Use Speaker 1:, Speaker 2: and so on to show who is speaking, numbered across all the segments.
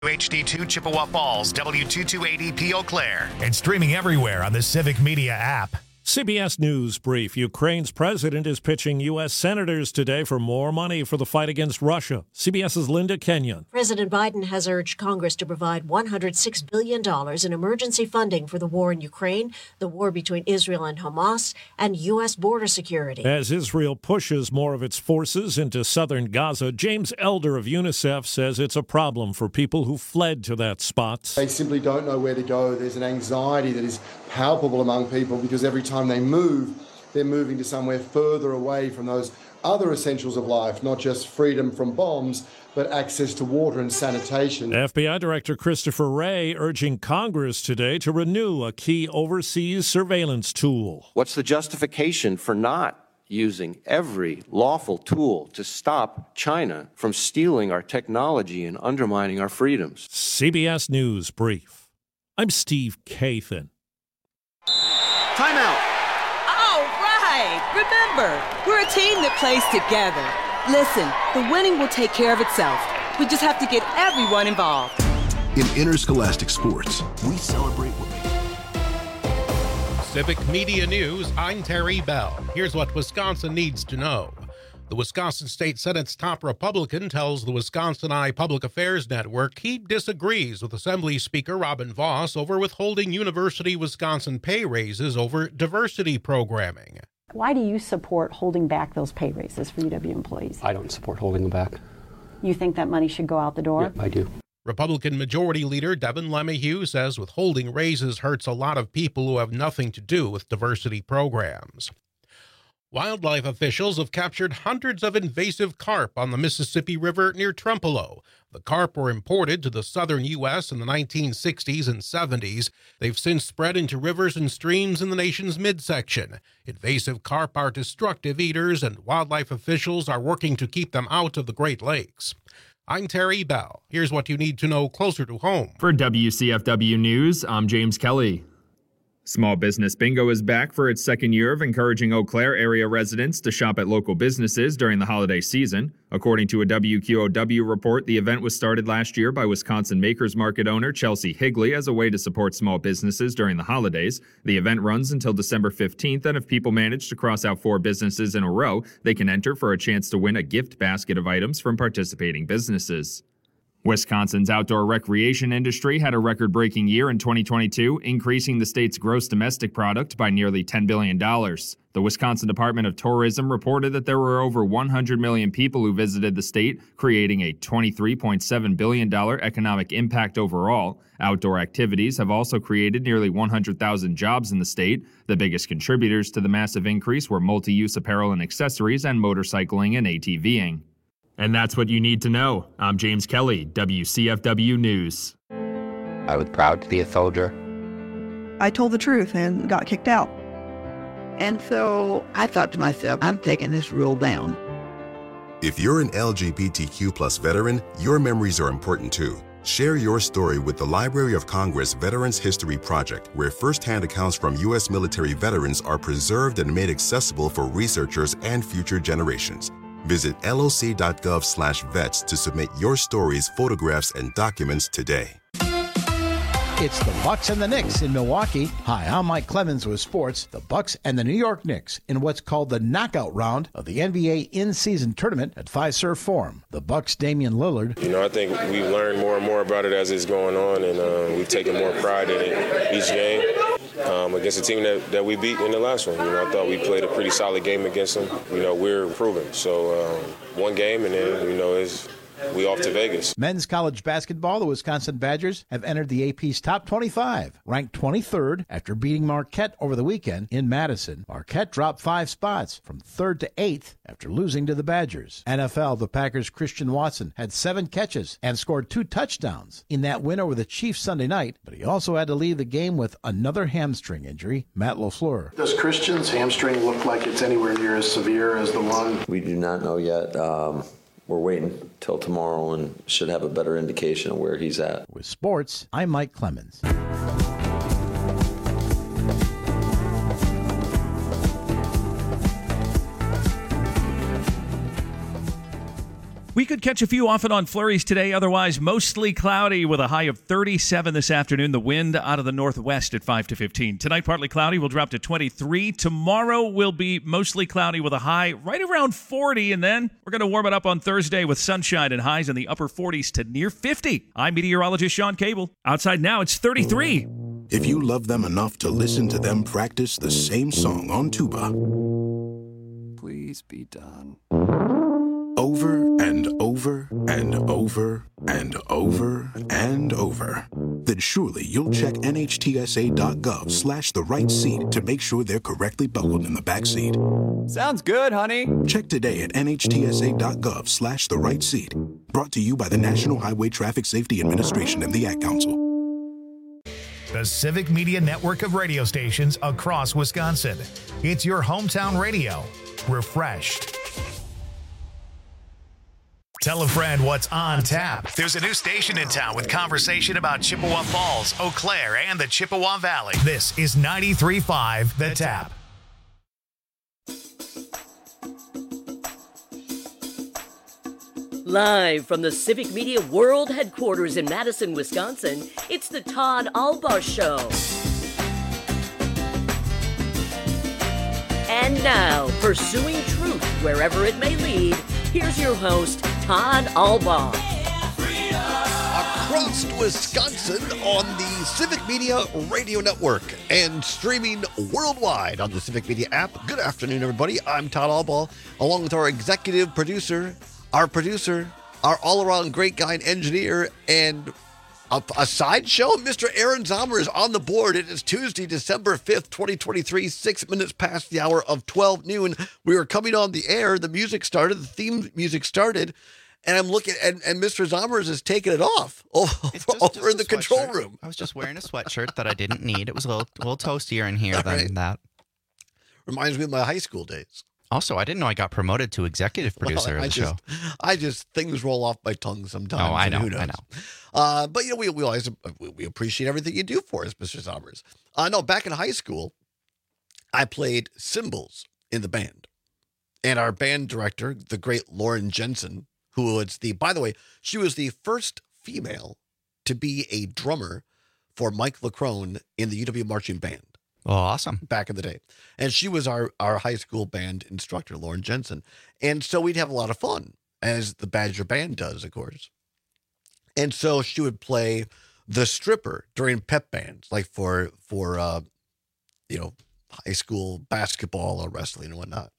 Speaker 1: HD2 Chippewa Falls, W2280P Eau Claire.
Speaker 2: And streaming everywhere on the Civic Media app.
Speaker 3: CBS News Brief. Ukraine's president is pitching U.S. senators today for more money for the fight against Russia. CBS's Linda Kenyon.
Speaker 4: President Biden has urged Congress to provide $106 billion in emergency funding for the war in Ukraine, the war between Israel and Hamas, and U.S. border security.
Speaker 3: As Israel pushes more of its forces into southern Gaza, James Elder of UNICEF says it's a problem for people who fled to that spot.
Speaker 5: They simply don't know where to go. There's an anxiety that is palpable among people because every time they move, they're moving to somewhere further away from those other essentials of life, not just freedom from bombs, but access to water and sanitation.
Speaker 3: FBI Director Christopher Wray urging Congress today to renew a key overseas surveillance tool.
Speaker 6: What's the justification for not using every lawful tool to stop China from stealing our technology and undermining our freedoms?
Speaker 3: CBS News Brief. I'm Steve Kathan.
Speaker 7: Timeout.
Speaker 8: All right. Remember, we're a team that plays together. Listen, the winning will take care of itself. We just have to get everyone involved.
Speaker 9: In interscholastic sports, we celebrate winning.
Speaker 10: Civic Media News, I'm Terry Bell. Here's what Wisconsin needs to know. The Wisconsin State Senate's top Republican tells the Wisconsin Eye Public Affairs Network he disagrees with Assembly Speaker Robin Vos over withholding University Wisconsin pay raises over diversity programming.
Speaker 11: Why do you support holding back those pay raises for UW employees?
Speaker 12: I don't support holding them back.
Speaker 11: You think that money should go out the door?
Speaker 12: Yeah, I do.
Speaker 10: Republican Majority Leader Devin LeMahieu says withholding raises hurts a lot of people who have nothing to do with diversity programs. Wildlife officials have captured hundreds of invasive carp on the Mississippi River near Trempealeau. The carp were imported to the southern U.S. in the 1960s and 70s. They've since spread into rivers and streams in the nation's midsection. Invasive carp are destructive eaters, and wildlife officials are working to keep them out of the Great Lakes. I'm Terry Bell. Here's what you need to know closer to home.
Speaker 13: For WCFW News, I'm James Kelly. Small Business Bingo is back for its second year of encouraging Eau Claire area residents to shop at local businesses during the holiday season. According to a WQOW report, the event was started last year by Wisconsin Makers Market owner Chelsea Higley as a way to support small businesses during the holidays. The event runs until December 15th, and if people manage to cross out 4 businesses in a row, they can enter for a chance to win a gift basket of items from participating businesses. Wisconsin's outdoor recreation industry had a record-breaking year in 2022, increasing the state's gross domestic product by nearly $10 billion. The Wisconsin Department of Tourism reported that there were over 100 million people who visited the state, creating a $23.7 billion economic impact overall. Outdoor activities have also created nearly 100,000 jobs in the state. The biggest contributors to the massive increase were multi-use apparel and accessories and motorcycling and ATVing. And that's what you need to know. I'm James Kelly, WCFW News.
Speaker 14: I was proud to be a soldier.
Speaker 15: I told the truth and got kicked out.
Speaker 16: And so I thought to myself, I'm taking this rule down.
Speaker 17: If you're an LGBTQ plus veteran, your memories are important too. Share your story with the Library of Congress Veterans History Project, where firsthand accounts from U.S. military veterans are preserved and made accessible for researchers and future generations. Visit loc.gov/vets to submit your stories, photographs, and documents today.
Speaker 18: It's the Bucks and the Knicks in Milwaukee. Hi, I'm Mike Clemens with sports. The Bucks and the New York Knicks in what's called the knockout round of the NBA in-season tournament at Fiserv Forum. The Bucks' Damian Lillard.
Speaker 19: I think we've learned more and more about it as it's going on, and we've taken more pride in it each game. Against a team that we beat in the last one. I thought we played a pretty solid game against them. We're improving. So one game, and then, we off to Vegas.
Speaker 18: Men's college basketball, the Wisconsin Badgers have entered the AP's top 25, ranked 23rd after beating Marquette over the weekend in Madison. Marquette dropped 5 spots from 3rd to 8th after losing to the Badgers. NFL, the Packers' Christian Watson had 7 catches and scored 2 touchdowns in that win over the Chiefs Sunday night, but he also had to leave the game with another hamstring injury. Matt LaFleur.
Speaker 20: Does Christian's hamstring look like it's anywhere near as severe as the one?
Speaker 21: We do not know yet. We're waiting till tomorrow and should have a better indication of where he's at.
Speaker 18: With sports, I'm Mike Clemens.
Speaker 7: We could catch a few off and on flurries today, otherwise mostly cloudy with a high of 37 this afternoon. The wind out of the northwest at 5 to 15. Tonight, partly cloudy, will drop to 23. Tomorrow will be mostly cloudy with a high right around 40. And then we're going to warm it up on Thursday with sunshine and highs in the upper 40s to near 50. I'm meteorologist Sean Cable. Outside now, it's 33.
Speaker 9: If you love them enough to listen to them practice the same song on tuba,
Speaker 12: please be done.
Speaker 9: Over and over and over and over and over, then surely you'll check NHTSA.gov/the right seat to make sure they're correctly buckled in the back seat.
Speaker 12: Sounds good, honey.
Speaker 9: Check today at NHTSA.gov/the right seat. Brought to you by the National Highway Traffic Safety Administration and the Ad Council.
Speaker 2: The Civic Media network of radio stations across Wisconsin. It's your hometown radio. Refreshed. Tell a friend what's on tap. There's a new station in town with conversation about Chippewa Falls, Eau Claire, and the Chippewa Valley. This is 93.5 The Tap.
Speaker 22: Live from the Civic Media World Headquarters in Madison, Wisconsin, it's the Todd Albaugh Show. And now, pursuing truth wherever it may lead, here's your host, Todd Albaugh.
Speaker 23: Across Wisconsin on the Civic Media Radio Network and streaming worldwide on the Civic Media app. Good afternoon, everybody. I'm Todd Albaugh, along with our executive producer, our all-around great guy and engineer, and a sideshow. Mr. Aaron Zomer is on the board. It is Tuesday, December 5th, 2023, 6 minutes past the hour of 12 noon. We are coming on the air. The music started. The theme music started. And I'm looking, and Mr. Zomers is taking it off over in the control room.
Speaker 24: I was just wearing a sweatshirt that I didn't need. It was a little toastier in here than that.
Speaker 23: Reminds me of my high school days.
Speaker 24: Also, I didn't know I got promoted to executive producer of the show.
Speaker 23: Things roll off my tongue sometimes.
Speaker 24: Oh, I know.
Speaker 23: But we always we appreciate everything you do for us, Mr. Zomers. No, back in high school, I played cymbals in the band, and our band director, the great Lauren Jensen, who was by the way, she was the first female to be a drummer for Mike Lacrone in the UW Marching Band.
Speaker 24: Oh, awesome.
Speaker 23: Back in the day. And she was our high school band instructor, Lauren Jensen. And so we'd have a lot of fun, as the Badger Band does, of course. And so she would play the stripper during pep bands, like for high school basketball or wrestling and whatnot.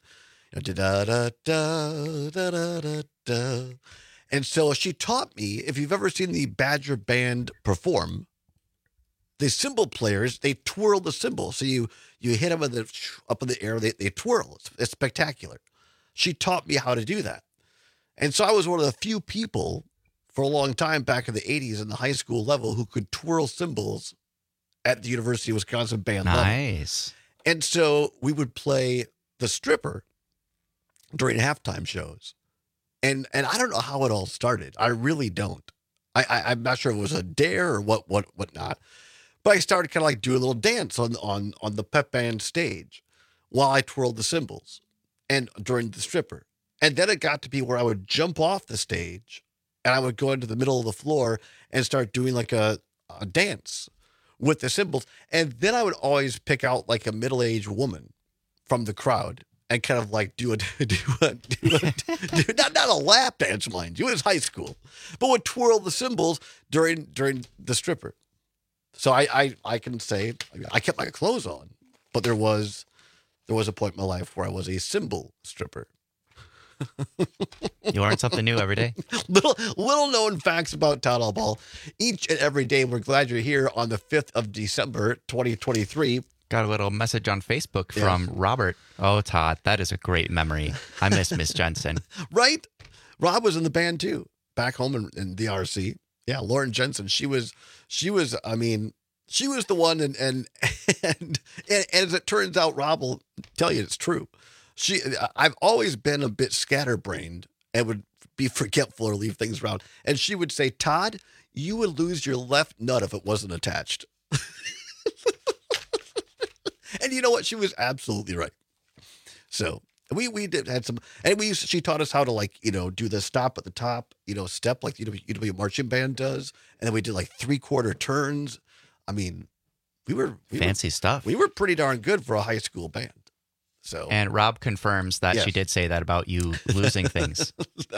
Speaker 23: And so she taught me, if you've ever seen the Badger Band perform, the cymbal players, they twirl the cymbal. So you hit them up in the air, they twirl. It's spectacular. She taught me how to do that. And so I was one of the few people for a long time back in the 80s in the high school level who could twirl cymbals at the University of Wisconsin band level.
Speaker 24: Nice.
Speaker 23: And so we would play the stripper during halftime shows. And I don't know how it all started. I really don't. I'm not sure if it was a dare or what not. But I started kind of like doing a little dance on the pep band stage while I twirled the cymbals and during the stripper. And then it got to be where I would jump off the stage and I would go into the middle of the floor and start doing like a dance with the cymbals. And then I would always pick out like a middle-aged woman from the crowd and kind of like do not a lap dance, mind you, it was high school, but would twirl the cymbals during the stripper. So I can say I kept my clothes on, but there was a point in my life where I was a cymbal stripper.
Speaker 24: You learn something new every day.
Speaker 23: Little known facts about Todd Albaugh each and every day. We're glad you're here on the 5th of December, 2023.
Speaker 24: Got a little message on Facebook from Robert. Oh, Todd, that is a great memory. I miss Miss Jensen.
Speaker 23: Right? Rob was in the band too, back home in the RC. Yeah, Lauren Jensen. She was the one, and as it turns out, Rob will tell you it's true. I've always been a bit scatterbrained and would be forgetful or leave things around. And she would say, Todd, you would lose your left nut if it wasn't attached. And you know what? She was absolutely right. So We did had some, and she taught us how to like, do the stop at the top, step like UW marching band does. And then we did like 3/4 turns. I mean, we were
Speaker 24: fancy stuff.
Speaker 23: We were pretty darn good for a high school band. So,
Speaker 24: and Rob confirms that she did say that about you losing things.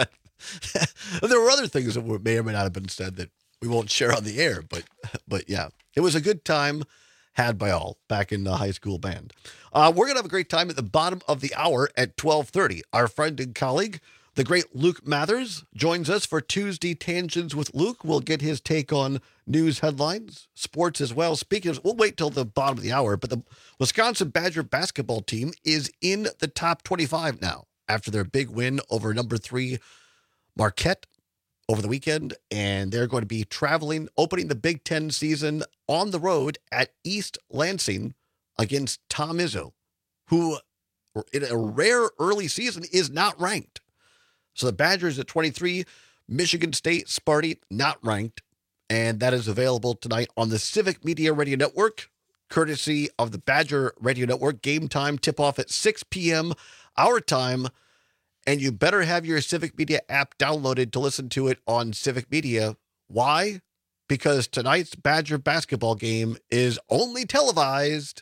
Speaker 23: There were other things that may or may not have been said that we won't share on the air, but yeah, it was a good time had by all back in the high school band. We're going to have a great time at the bottom of the hour at 12:30. Our friend and colleague, the great Luke Mathers, joins us for Tuesday Tangents with Luke. We'll get his take on news headlines, sports as well. Speaking of, we'll wait till the bottom of the hour, but the Wisconsin Badger basketball team is in the top 25 now after their big win over number 3 Marquette over the weekend, and they're going to be traveling, opening the Big Ten season on the road at East Lansing against Tom Izzo, who in a rare early season is not ranked. So the Badgers at 23, Michigan State, Sparty, not ranked, and that is available tonight on the Civic Media Radio Network, courtesy of the Badger Radio Network. Game time tip-off at 6 p.m. our time. And you better have your Civic Media app downloaded to listen to it on Civic Media. Why? Because tonight's Badger basketball game is only televised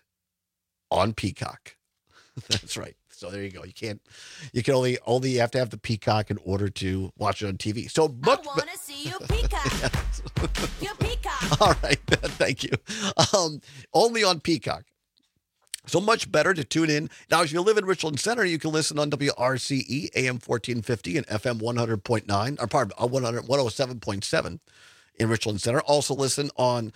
Speaker 23: on Peacock. That's right. So there you go. You can only have to have the Peacock in order to watch it on TV. So much. I want to see you Peacock. Your Peacock. All right. Thank you. Only on Peacock. So much better to tune in. Now, if you live in Richland Center, you can listen on WRCE, AM 1450 and FM 100.9, or pardon, 107.7 in Richland Center. Also listen on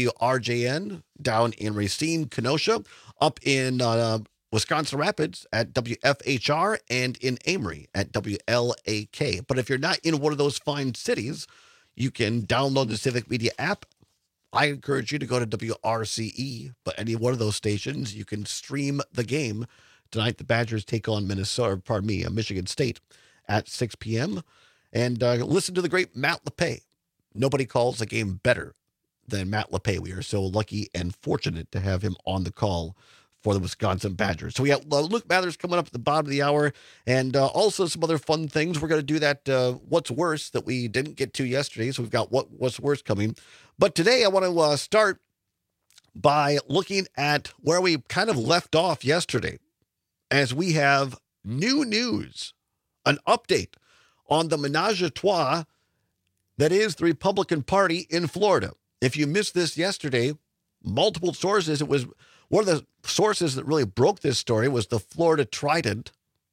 Speaker 23: WRJN down in Racine, Kenosha, up in Wisconsin Rapids at WFHR, and in Amory at WLAK. But if you're not in one of those fine cities, you can download the Civic Media app. I encourage you to go to WRCE, but any one of those stations, you can stream the game. Tonight, the Badgers take on Michigan State at 6 p.m. And listen to the great Matt LePay. Nobody calls the game better than Matt LePay. We are so lucky and fortunate to have him on the call for the Wisconsin Badgers. So we got Luke Mathers coming up at the bottom of the hour, and also some other fun things. We're going to do that What's Worse that we didn't get to yesterday, so we've got What's Worse coming. But today I want to start by looking at where we kind of left off yesterday, as we have new news, an update on the menage a trois that is the Republican Party in Florida. If you missed this yesterday, multiple sources, it was one of the sources that really broke this story was the Florida Trident,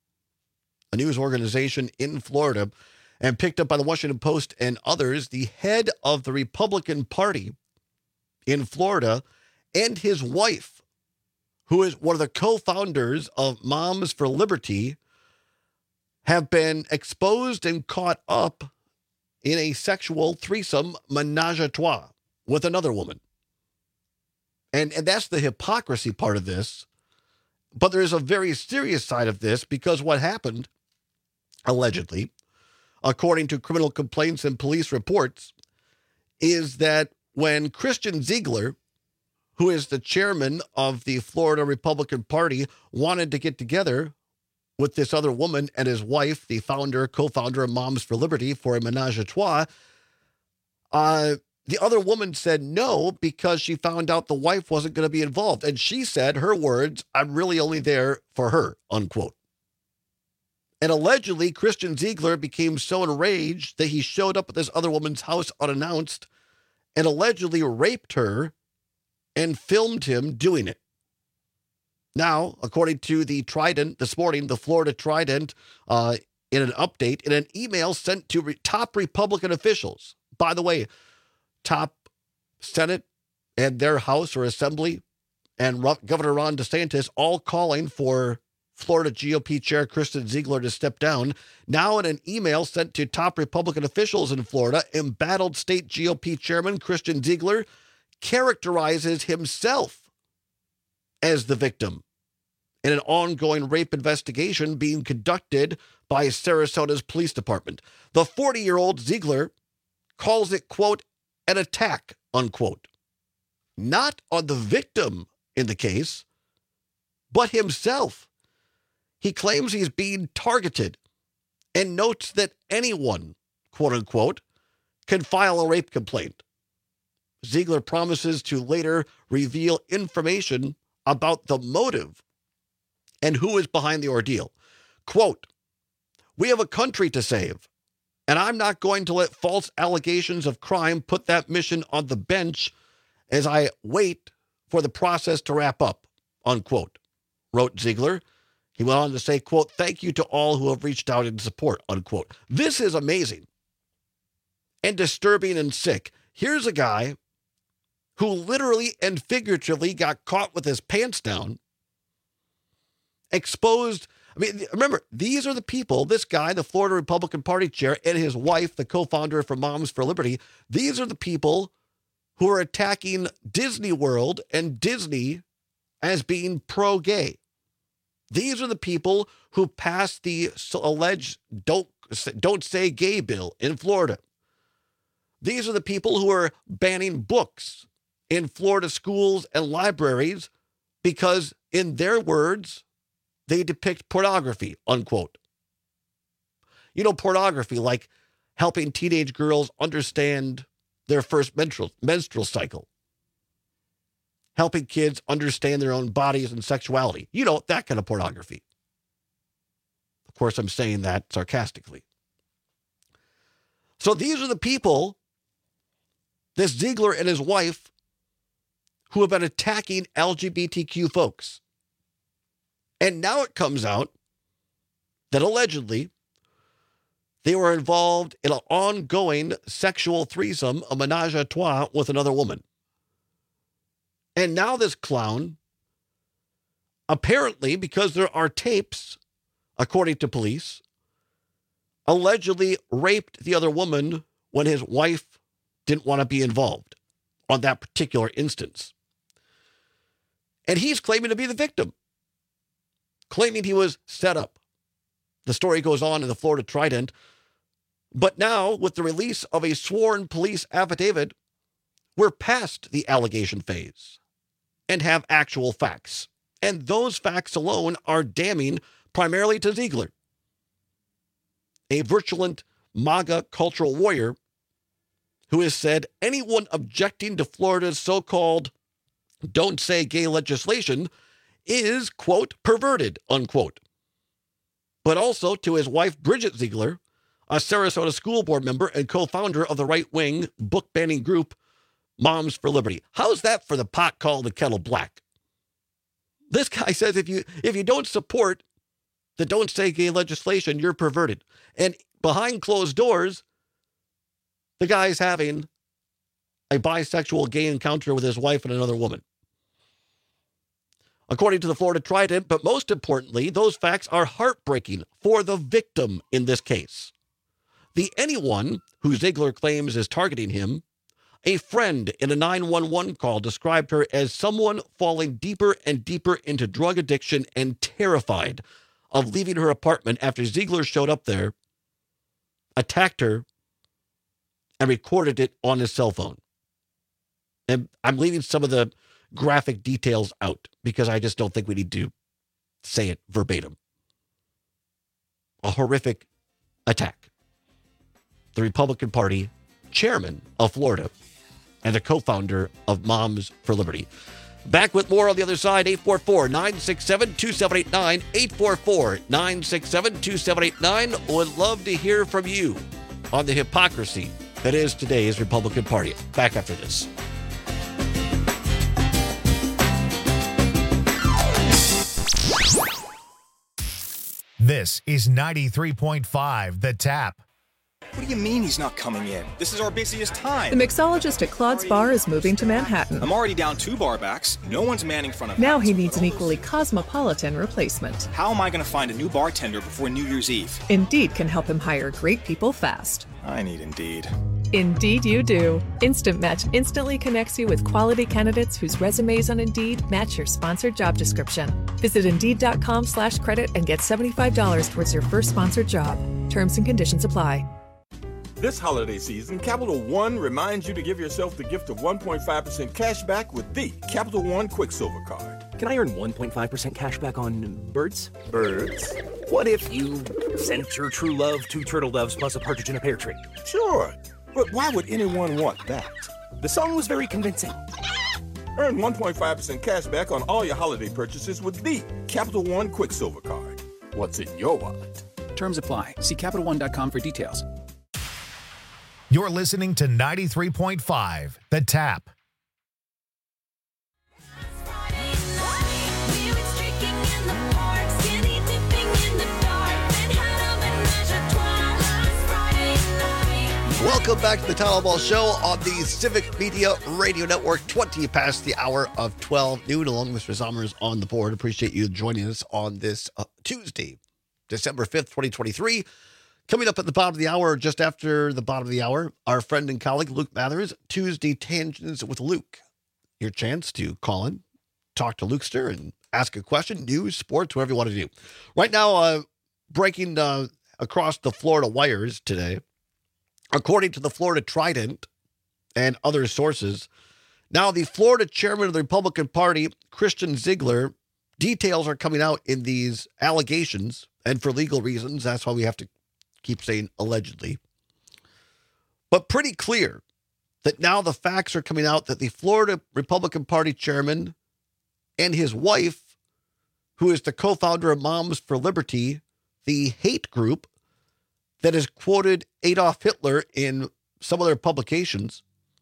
Speaker 23: a news organization in Florida, and picked up by the Washington Post and others. The head of the Republican Party in Florida and his wife, who is one of the co-founders of Moms for Liberty, have been exposed and caught up in a sexual threesome menage a trois with another woman. And that's the hypocrisy part of this. But there is a very serious side of this, because what happened, allegedly, according to criminal complaints and police reports, is that when Christian Ziegler, who is the chairman of the Florida Republican Party, wanted to get together with this other woman and his wife, the co-founder of Moms for Liberty, for a menage a trois, the other woman said no, because she found out the wife wasn't going to be involved. And she said, her words, "I'm really only there for her," unquote. And allegedly, Christian Ziegler became so enraged that he showed up at this other woman's house unannounced and allegedly raped her and filmed him doing it. Now, according to the Trident this morning, the Florida Trident, in an update, in an email sent to top Republican officials, by the way, top Senate and their House or Assembly, and Governor Ron DeSantis, all calling for Florida GOP Chair Christian Ziegler to step down. Now, in an email sent to top Republican officials in Florida, embattled state GOP Chairman Christian Ziegler characterizes himself as the victim in an ongoing rape investigation being conducted by Sarasota's police department. The 40-year-old Ziegler calls it, quote, an attack, unquote, not on the victim in the case, but himself. he claims he's being targeted and notes that anyone, quote unquote, can file a rape complaint. Ziegler promises to later reveal information about the motive and who is behind the ordeal. Quote, "We have a country to save, and I'm not going to let false allegations of crime put that mission on the bench as I wait for the process to wrap up," unquote, wrote Ziegler. He went on to say, quote, "Thank you to all who have reached out in support," unquote. This is amazing and disturbing and sick. Here's a guy who literally and figuratively got caught with his pants down, exposed. I mean, remember, these are the people, this guy, the Florida Republican Party chair, and his wife, the co-founder for Moms for Liberty, these are the people who are attacking Disney World and Disney as being pro-gay. These are the people who passed the alleged Don't Say Gay bill in Florida. These are the people who are banning books in Florida schools and libraries because, in their words, they depict pornography, unquote. You know, pornography, like helping teenage girls understand their first menstrual cycle, helping kids understand their own bodies and sexuality. You know, that kind of pornography. Of course, I'm saying that sarcastically. So these are the people, this Ziegler and his wife, who have been attacking LGBTQ folks. And now it comes out that allegedly they were involved in an ongoing sexual threesome, a menage a trois, with another woman. And now this clown, apparently, because there are tapes, according to police, allegedly raped the other woman when his wife didn't want to be involved on that particular instance. And he's claiming to be the victim, claiming he was set up. The story goes on in the Florida Trident. But now, with the release of a sworn police affidavit, we're past the allegation phase and have actual facts. And those facts alone are damning primarily to Ziegler, a virulent MAGA cultural warrior who has said anyone objecting to Florida's so-called Don't Say Gay legislation is, quote, perverted, unquote. But also to his wife, Bridget Ziegler, a Sarasota school board member and co-founder of the right-wing book-banning group Moms for Liberty. How's that for the pot called the kettle black? This guy says if you don't support the Don't Say Gay legislation, you're perverted. And behind closed doors, the guy's having a bisexual gay encounter with his wife and another woman. According to the Florida Trident, but most importantly, those facts are heartbreaking for the victim in this case. The anyone who Ziegler claims is targeting him, a friend in a 911 call described her as someone falling deeper and deeper into drug addiction and terrified of leaving her apartment after Ziegler showed up there, attacked her, and recorded it on his cell phone. And I'm leaving some of the graphic details out because I just don't think we need to say it verbatim. A horrific attack. The Republican Party chairman of Florida and the co-founder of Moms for Liberty. Back with more on the other side, 844-967-2789, 844-967-2789. Would love to hear from you on the hypocrisy that is today's Republican Party. Back after this.
Speaker 2: This is 93.5 The Tap.
Speaker 1: What do you mean he's not coming in? This is our busiest time.
Speaker 4: The mixologist at Claude's Bar is moving to Manhattan.
Speaker 1: I'm already down 2 bar backs. No one's manning front of
Speaker 4: Now he needs an equally cosmopolitan replacement.
Speaker 1: How am I going to find a new bartender before New Year's Eve?
Speaker 4: Indeed can help him hire great people fast.
Speaker 1: I need Indeed.
Speaker 4: Indeed you do. Instant Match instantly connects you with quality candidates whose resumes on Indeed match your sponsored job description. Visit Indeed.com/credit and get $75 towards your first sponsored job. Terms and conditions apply.
Speaker 5: This holiday season, Capital One reminds you to give yourself the gift of 1.5% cash back with the Capital One Quicksilver Card.
Speaker 3: Can I earn 1.5% cash back on birds?
Speaker 5: Birds?
Speaker 3: What if you sent your true love 2 turtle doves plus a partridge in a pear tree?
Speaker 5: Sure, but why would anyone want that?
Speaker 3: The song was very convincing.
Speaker 5: Earn 1.5% cash back on all your holiday purchases with the Capital One Quicksilver Card. What's in your wallet?
Speaker 6: Terms apply. See CapitalOne.com for details.
Speaker 2: You're listening to 93.5 The Tap.
Speaker 23: Welcome back to the Town Ball Show on the Civic Media Radio Network, 20 past the hour of 12 noon, along with Mr. Sommers on the board. Appreciate you joining us on this Tuesday, December 5th, 2023. Coming up at the bottom of the hour, just after the bottom of the hour, our friend and colleague Luke Mathers, Tuesday Tangents with Luke. Your chance to call in, talk to Lukester, and ask a question, news, sports, whatever you want to do. Right now, breaking across the Florida wires today, according to the Florida Trident and other sources, now the Florida chairman of the Republican Party, Christian Ziegler, details are coming out in these allegations, and for legal reasons, that's why we have to keep saying allegedly. But pretty clear that now the facts are coming out that the Florida Republican Party chairman and his wife, who is the co-founder of Moms for Liberty, the hate group that has quoted Adolf Hitler in some of their publications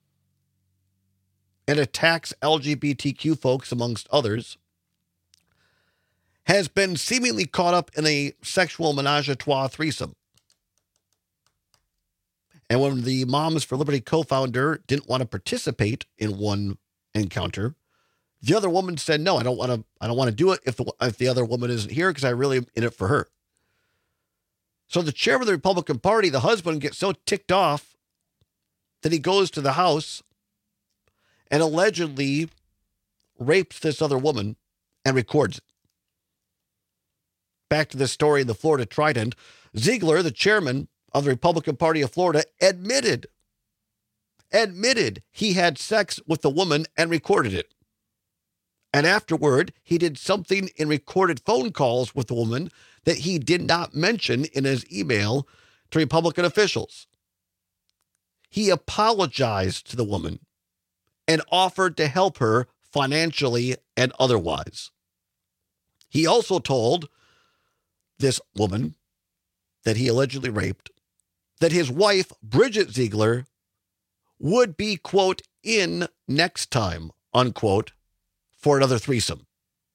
Speaker 23: and attacks LGBTQ folks, amongst others, has been seemingly caught up in a sexual menage a trois threesome. And when the Moms for Liberty co-founder didn't want to participate in one encounter, the other woman said, "No, I don't want to do it if the other woman isn't here, because I really am in it for her." So the chairman of the Republican Party, the husband, gets so ticked off that he goes to the house and allegedly rapes this other woman and records it. Back to this story in the Florida Trident. Ziegler, the chairman of the Republican Party of Florida, admitted he had sex with the woman and recorded it. And afterward, he did something in recorded phone calls with the woman that he did not mention in his email to Republican officials. He apologized to the woman and offered to help her financially and otherwise. He also told this woman that he allegedly raped that his wife, Bridget Ziegler, would be, quote, in next time, unquote, for another threesome.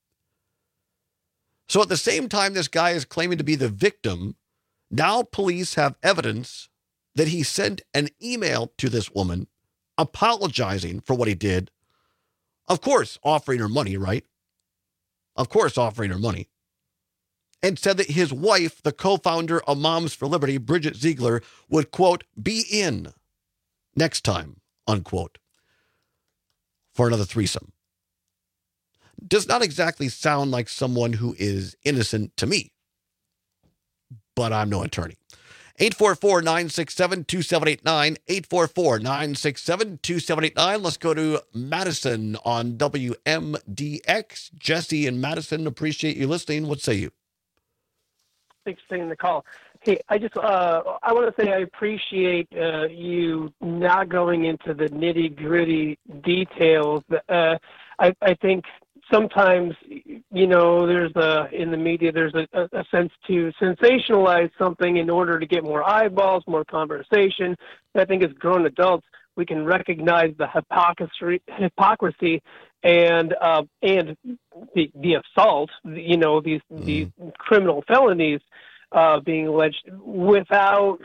Speaker 23: So at the same time this guy is claiming to be the victim, now police have evidence that he sent an email to this woman apologizing for what he did. Of course, offering her money, right? Of course, offering her money. And said that his wife, the co-founder of Moms for Liberty, Bridget Ziegler, would, quote, be in next time, unquote, for another threesome. Does not exactly sound like someone who is innocent to me, but I'm no attorney. 844-967-2789, 844-967-2789. Let's go to Madison on WMDX. Jesse and Madison, appreciate you listening. What say you?
Speaker 8: Thanks for taking the call. Hey, I want to say I appreciate you not going into the nitty-gritty details. I think sometimes, there's in the media, there's a sense to sensationalize something in order to get more eyeballs, more conversation. I think as grown adults, we can recognize the hypocrisy and the assault, these criminal felonies being alleged without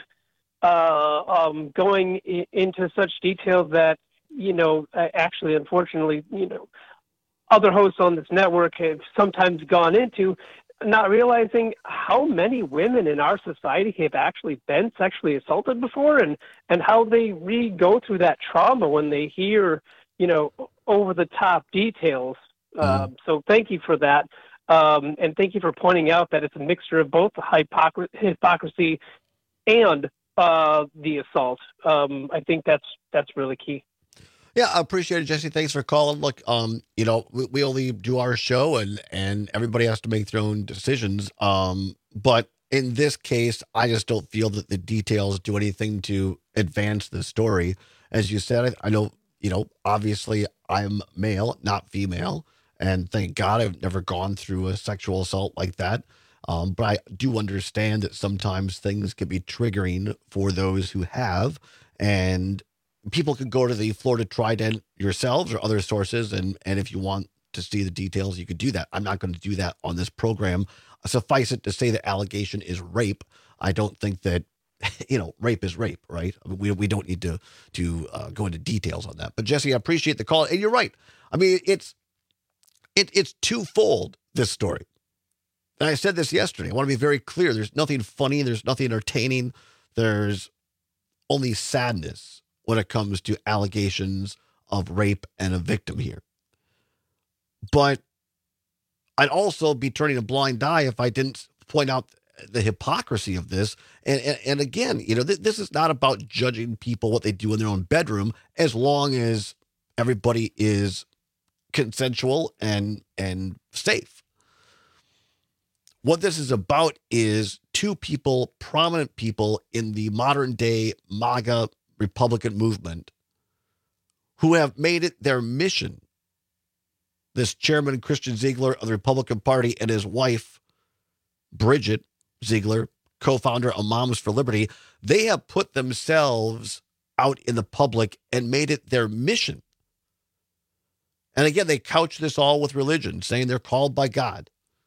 Speaker 8: going into such details that, actually, unfortunately, other hosts on this network have sometimes gone into, not realizing how many women in our society have actually been sexually assaulted before, and how they go through that trauma when they hear, over the top details. So thank you for that. And thank you for pointing out that it's a mixture of both the hypocrisy and the assault. I think that's really key.
Speaker 23: Yeah, I appreciate it, Jesse. Thanks for calling. Look, we only do our show and everybody has to make their own decisions. But in this case, I just don't feel that the details do anything to advance the story. As you said, I know, obviously I'm male, not female. And thank God I've never gone through a sexual assault like that. But I do understand that sometimes things can be triggering for those who have. And people could go to the Florida Trident yourselves or other sources. And if you want to see the details, you could do that. I'm not going to do that on this program. Suffice it to say the allegation is rape. I don't think that, rape is rape, right? I mean, we don't need to go into details on that. But Jesse, I appreciate the call. And you're right. I mean, it's twofold, this story. And I said this yesterday. I want to be very clear. There's nothing funny. There's nothing entertaining. There's only sadness when it comes to allegations of rape and a victim here. But I'd also be turning a blind eye if I didn't point out the hypocrisy of this. And again, this is not about judging people, what they do in their own bedroom, as long as everybody is consensual and safe. What this is about is two people, prominent people in the modern day MAGA Republican movement who have made it their mission. This chairman, Christian Ziegler of the Republican Party, and his wife, Bridget Ziegler, co-founder of Moms for Liberty, they have put themselves out in the public and made it their mission. And again, they couch this all with religion, saying they're called by God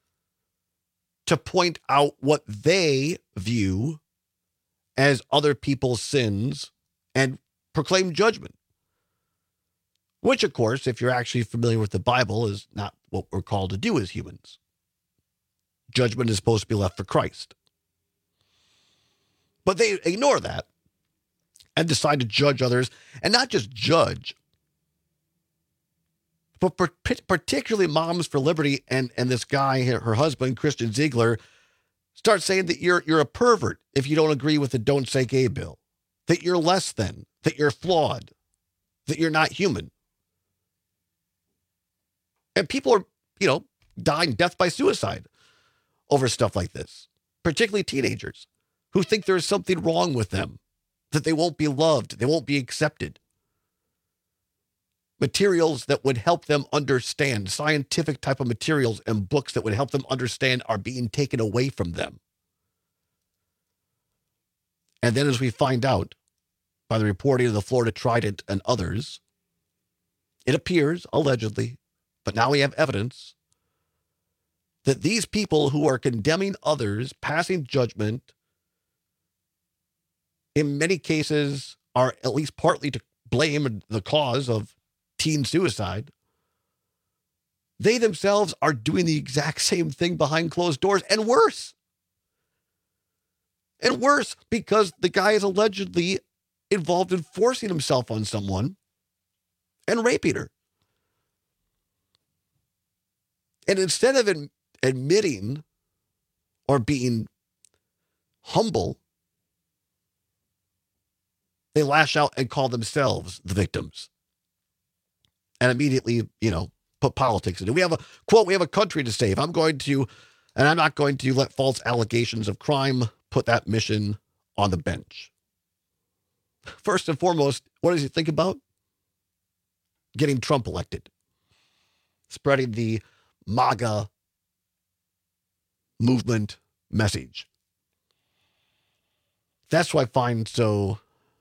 Speaker 23: to point out what they view as other people's sins and proclaim judgment. Which, of course, if you're actually familiar with the Bible, is not what we're called to do as humans. Judgment is supposed to be left for Christ. But they ignore that and decide to judge others, and not just judge, but particularly Moms for Liberty and this guy, her husband, Christian Ziegler, start saying that you're a pervert if you don't agree with the Don't Say Gay bill, that you're less than, that you're flawed, that you're not human. And people are, dying death by suicide over stuff like this, particularly teenagers who think there's something wrong with them, that they won't be loved, they won't be accepted. Materials that would help them understand, scientific type of materials and books that would help them understand are being taken away from them. And then as we find out by the reporting of the Florida Trident and others, it appears, allegedly, but now we have evidence, that these people who are condemning others, passing judgment, in many cases are at least partly to blame the cause of teen suicide. They themselves are doing the exact same thing behind closed doors, and worse. And worse, because the guy is allegedly involved in forcing himself on someone and raping her. And instead of admitting or being humble, they lash out and call themselves the victims. And immediately, put politics in it. We have a country to save. I'm not going to let false allegations of crime put that mission on the bench. First and foremost, what does he think about? Getting Trump elected. Spreading the MAGA movement message. That's what I find so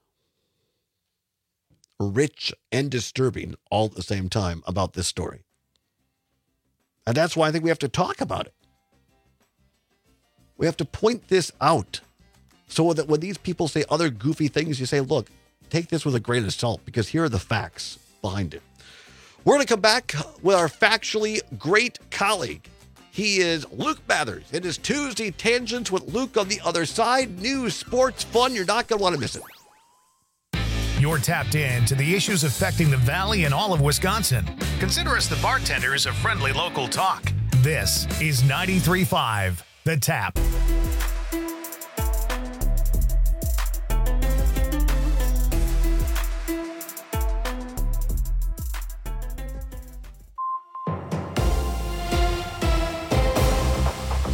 Speaker 23: rich and disturbing all at the same time about this story. And that's why I think we have to talk about it. We have to point this out so that when these people say other goofy things, you say, look, take this with a grain of salt, because here are the facts behind it. We're going to come back with our factually great colleague. He is Luke Mathers. It is Tuesday Tangents with Luke on the other side. News, sports, fun. You're not going to want to miss it.
Speaker 2: You're tapped in to the issues affecting the Valley and all of Wisconsin. Consider us the bartenders of friendly local talk. This is 93.5 The Tap.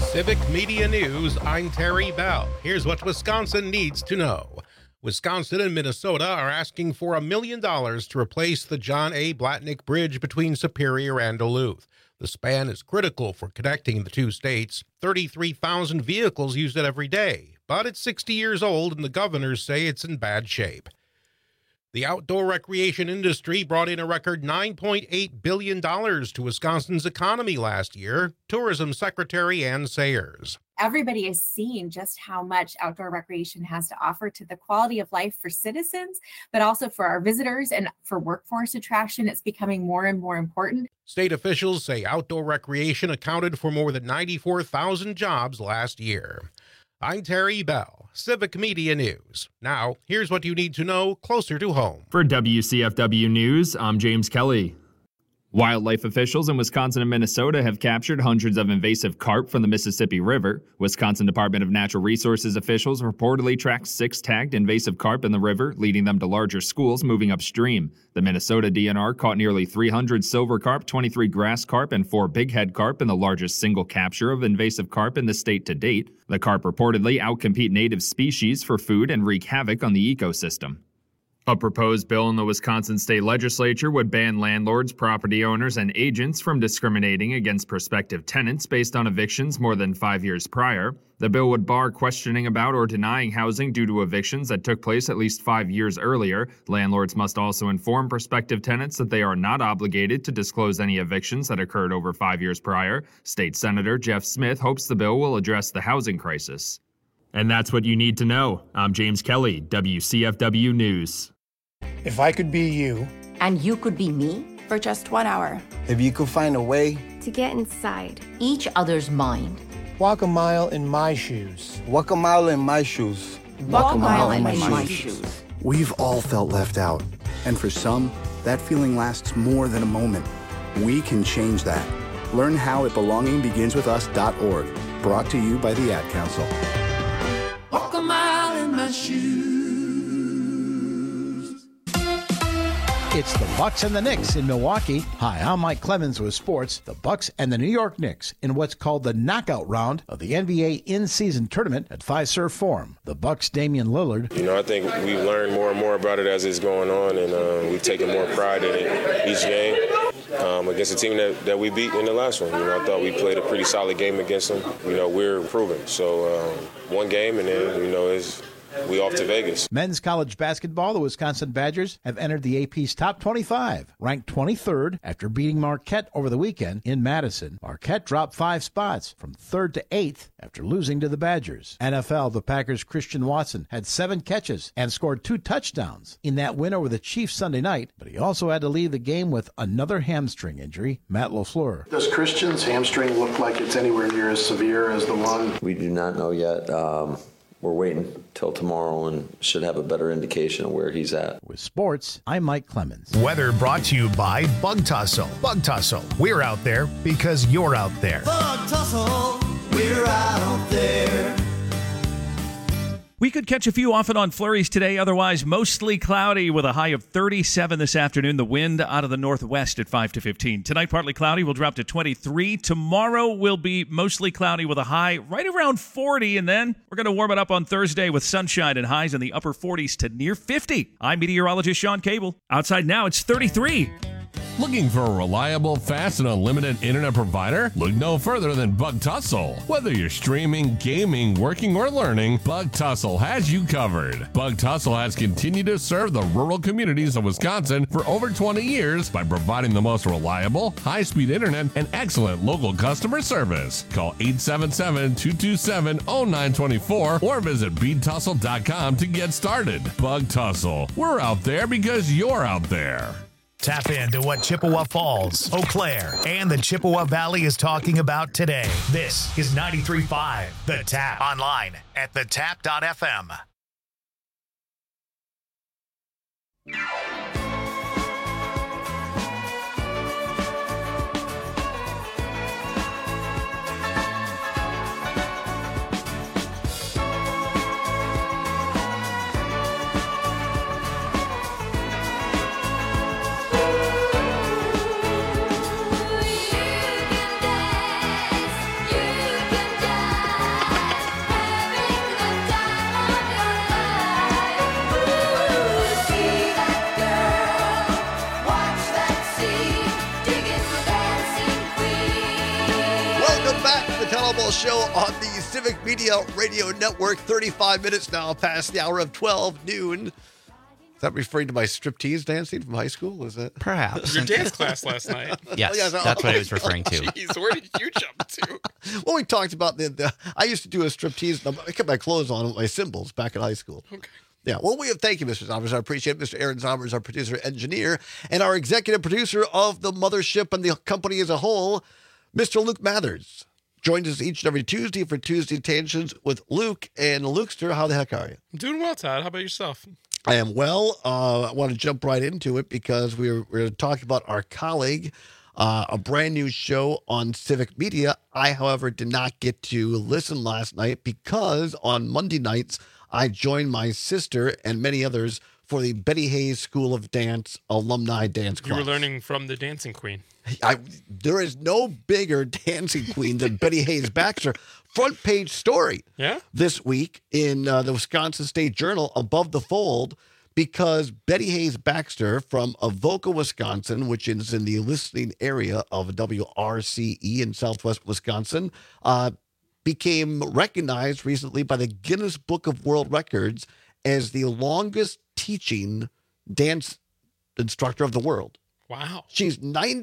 Speaker 10: Civic Media News, I'm Terry Bell. Here's what Wisconsin needs to know. Wisconsin and Minnesota are asking for $1 million to replace the John A. Blatnick Bridge between Superior and Duluth. The span is critical for connecting the two states. 33,000 vehicles use it every day, but it's 60 years old and the governors say it's in bad shape. The outdoor recreation industry brought in a record $9.8 billion to Wisconsin's economy last year. Tourism Secretary Ann Sayers.
Speaker 11: Everybody is seeing just how much outdoor recreation has to offer to the quality of life for citizens, but also for our visitors and for workforce attraction. It's becoming more and more important.
Speaker 10: State officials say outdoor recreation accounted for more than 94,000 jobs last year. I'm Terry Bell, Civic Media News. Now, here's what you need to know closer to home.
Speaker 13: For WCFW News, I'm James Kelly. Wildlife officials in Wisconsin and Minnesota have captured hundreds of invasive carp from the Mississippi River. Wisconsin Department of Natural Resources officials reportedly tracked 6 tagged invasive carp in the river, leading them to larger schools moving upstream. The Minnesota DNR caught nearly 300 silver carp, 23 grass carp, and 4 bighead carp in the largest single capture of invasive carp in the state to date. The carp reportedly outcompete native species for food and wreak havoc on the ecosystem. A proposed bill in the Wisconsin state legislature would ban landlords, property owners, and agents from discriminating against prospective tenants based on evictions more than 5 years prior. The bill would bar questioning about or denying housing due to evictions that took place at least 5 years earlier. Landlords must also inform prospective tenants that they are not obligated to disclose any evictions that occurred over 5 years prior. State Senator Jeff Smith hopes the bill will address the housing crisis. And that's what you need to know. I'm James Kelly, WCFW News.
Speaker 14: If I could be you.
Speaker 25: And you could be me?
Speaker 26: For just 1 hour.
Speaker 14: If you could find a way.
Speaker 25: To get inside each other's mind.
Speaker 14: Walk a mile in my shoes. Walk a mile in my shoes.
Speaker 25: Walk a mile in my shoes.
Speaker 27: We've all felt left out. And for some, that feeling lasts more than a moment. We can change that. Learn how at belongingbeginswithus.org. Brought to you by the Ad Council.
Speaker 28: Walk a mile in my shoes.
Speaker 18: It's the Bucks and the Knicks in Milwaukee. Hi, I'm Mike Clemens with sports. The Bucks and the New York Knicks in what's called the knockout round of the NBA in-season tournament at Fiserv Forum. The Bucks' Damian Lillard.
Speaker 19: I think we've learned more and more about it as it's going on, and we've taken more pride in it each game. Against a team that we beat in the last one. I thought we played a pretty solid game against them. We're improving. So one game, and then, we off to Vegas.
Speaker 18: Men's college basketball, the Wisconsin Badgers have entered the AP's top 25, ranked 23rd after beating Marquette over the weekend in Madison. Marquette dropped 5 spots from 3rd to 8th after losing to the Badgers. NFL, the Packers' Christian Watson had 7 catches and scored 2 touchdowns in that win over the Chiefs Sunday night, but he also had to leave the game with another hamstring injury. Matt LaFleur.
Speaker 20: Does Christian's hamstring look like it's anywhere near as severe as the one?
Speaker 21: We do not know yet. We're waiting till tomorrow and should have a better indication of where he's at.
Speaker 18: With sports, I'm Mike Clemens.
Speaker 2: Weather brought to you by Bug Tussle. Bug Tussle, we're out there because you're out there.
Speaker 28: Bug Tussle, we're out there.
Speaker 7: We could catch a few off and on flurries today, otherwise mostly cloudy with a high of 37 this afternoon. The wind out of the northwest at 5 to 15. Tonight, partly cloudy, will drop to 23. Tomorrow will be mostly cloudy with a high right around 40. And then we're going to warm it up on Thursday with sunshine and highs in the upper 40s to near 50. I'm meteorologist Sean Cable. Outside now, it's 33.
Speaker 29: Looking for a reliable, fast, and unlimited internet provider? Look no further than Bug Tussle. Whether you're streaming, gaming, working, or learning, Bug Tussle has you covered. Bug Tussle has continued to serve the rural communities of Wisconsin for over 20 years by providing the most reliable, high-speed internet and excellent local customer service. Call 877-227-0924 or visit BeatTussle.com to get started. Bug Tussle. We're out there because you're out there.
Speaker 2: Tap into what Chippewa Falls, Eau Claire, and the Chippewa Valley is talking about today. This is 93.5 The Tap. Online at thetap.fm.
Speaker 23: Volleyball Show on the Civic Media Radio Network. 35 minutes now past the hour of 12 noon. Is that referring to my striptease dancing from high school? Was it?
Speaker 1: Perhaps.
Speaker 9: Your dance class last night.
Speaker 1: Yes, that's what it was referring to.
Speaker 9: Jeez, where did you jump to?
Speaker 23: Well, we talked about I used to do a striptease. I kept my clothes on with my cymbals back in high school.
Speaker 9: Okay.
Speaker 23: Yeah, well, thank you, Mr. Zombers. I appreciate it. Mr. Aaron Zombers, our producer, engineer, and our executive producer of the mothership and the company as a whole, Mr. Luke Mathers. Joins us each and every Tuesday for Tuesday Tensions with Luke. And Lukester, how the heck are you?
Speaker 9: I'm doing well, Todd. How about yourself?
Speaker 23: I am well. I want to jump right into it because we're going to talk about our colleague, a brand new show on Civic Media. I, however, did not get to listen last night because on Monday nights, I joined my sister and many others for the Betty Hayes School of Dance alumni dance class.
Speaker 9: You were learning from the dancing queen.
Speaker 23: There is no bigger dancing queen than Betty Hayes Baxter. Front page story this week in the Wisconsin State Journal, Above the Fold, because Betty Hayes Baxter from Avoca, Wisconsin, which is in the listening area of WRCE in southwest Wisconsin, became recognized recently by the Guinness Book of World Records as the longest teaching dance instructor of the world.
Speaker 9: Wow.
Speaker 23: She's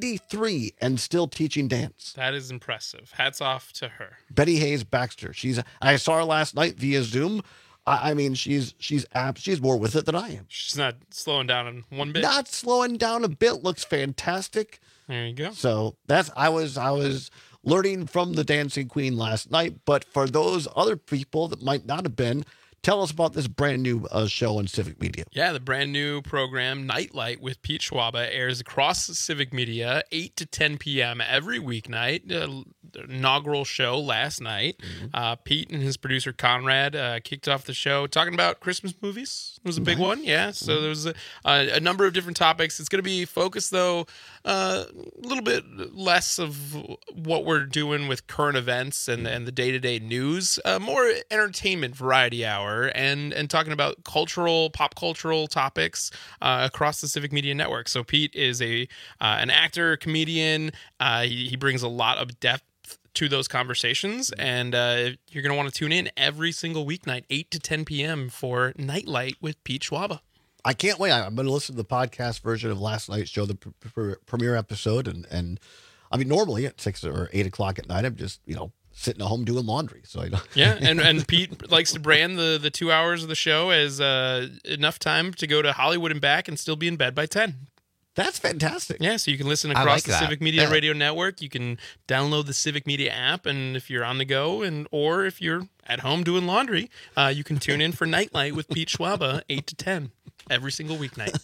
Speaker 23: 93 and still teaching dance.
Speaker 9: That is impressive. Hats off to her.
Speaker 23: Betty Hayes Baxter. I saw her last night via Zoom. I mean, she's more with it than I am.
Speaker 9: She's not slowing down in one bit.
Speaker 23: Not slowing down a bit. Looks fantastic.
Speaker 9: There you go.
Speaker 23: So I was learning from the dancing queen last night. But for those other people that might not have been, tell us about this brand new show on Civic Media.
Speaker 9: Yeah, the brand new program, Nightlight with Pete Schwaba, airs across Civic Media, 8 to 10 p.m. every weeknight. Inaugural show last night. Pete and his producer Conrad kicked off the show talking about Christmas movies. It was a big one, yeah. So there was a number of different topics. It's going to be focused, though, a little bit less of what we're doing with current events and the day-to-day news. More entertainment variety hour and talking about pop cultural topics across the Civic Media Network. So Pete is an actor, comedian. He brings a lot of depth to those conversations, and you're going to want to tune in every single weeknight, 8 to 10 p.m. for Nightlight with Pete Schwaba.
Speaker 23: I can't wait. I'm going to listen to the podcast version of last night's show, the premiere episode, and I mean, normally at 6 or 8 o'clock at night, I'm just, sitting at home doing laundry. So I don't.
Speaker 9: Yeah, and Pete likes to brand the 2 hours of the show as enough time to go to Hollywood and back and still be in bed by 10.
Speaker 23: That's fantastic.
Speaker 9: Yeah, so you can listen across the Civic Media Radio Network. You can download the Civic Media app, and if you're on the go or if you're at home doing laundry, you can tune in for Nightlight with Pete Schwaba, 8 to 10, every single weeknight.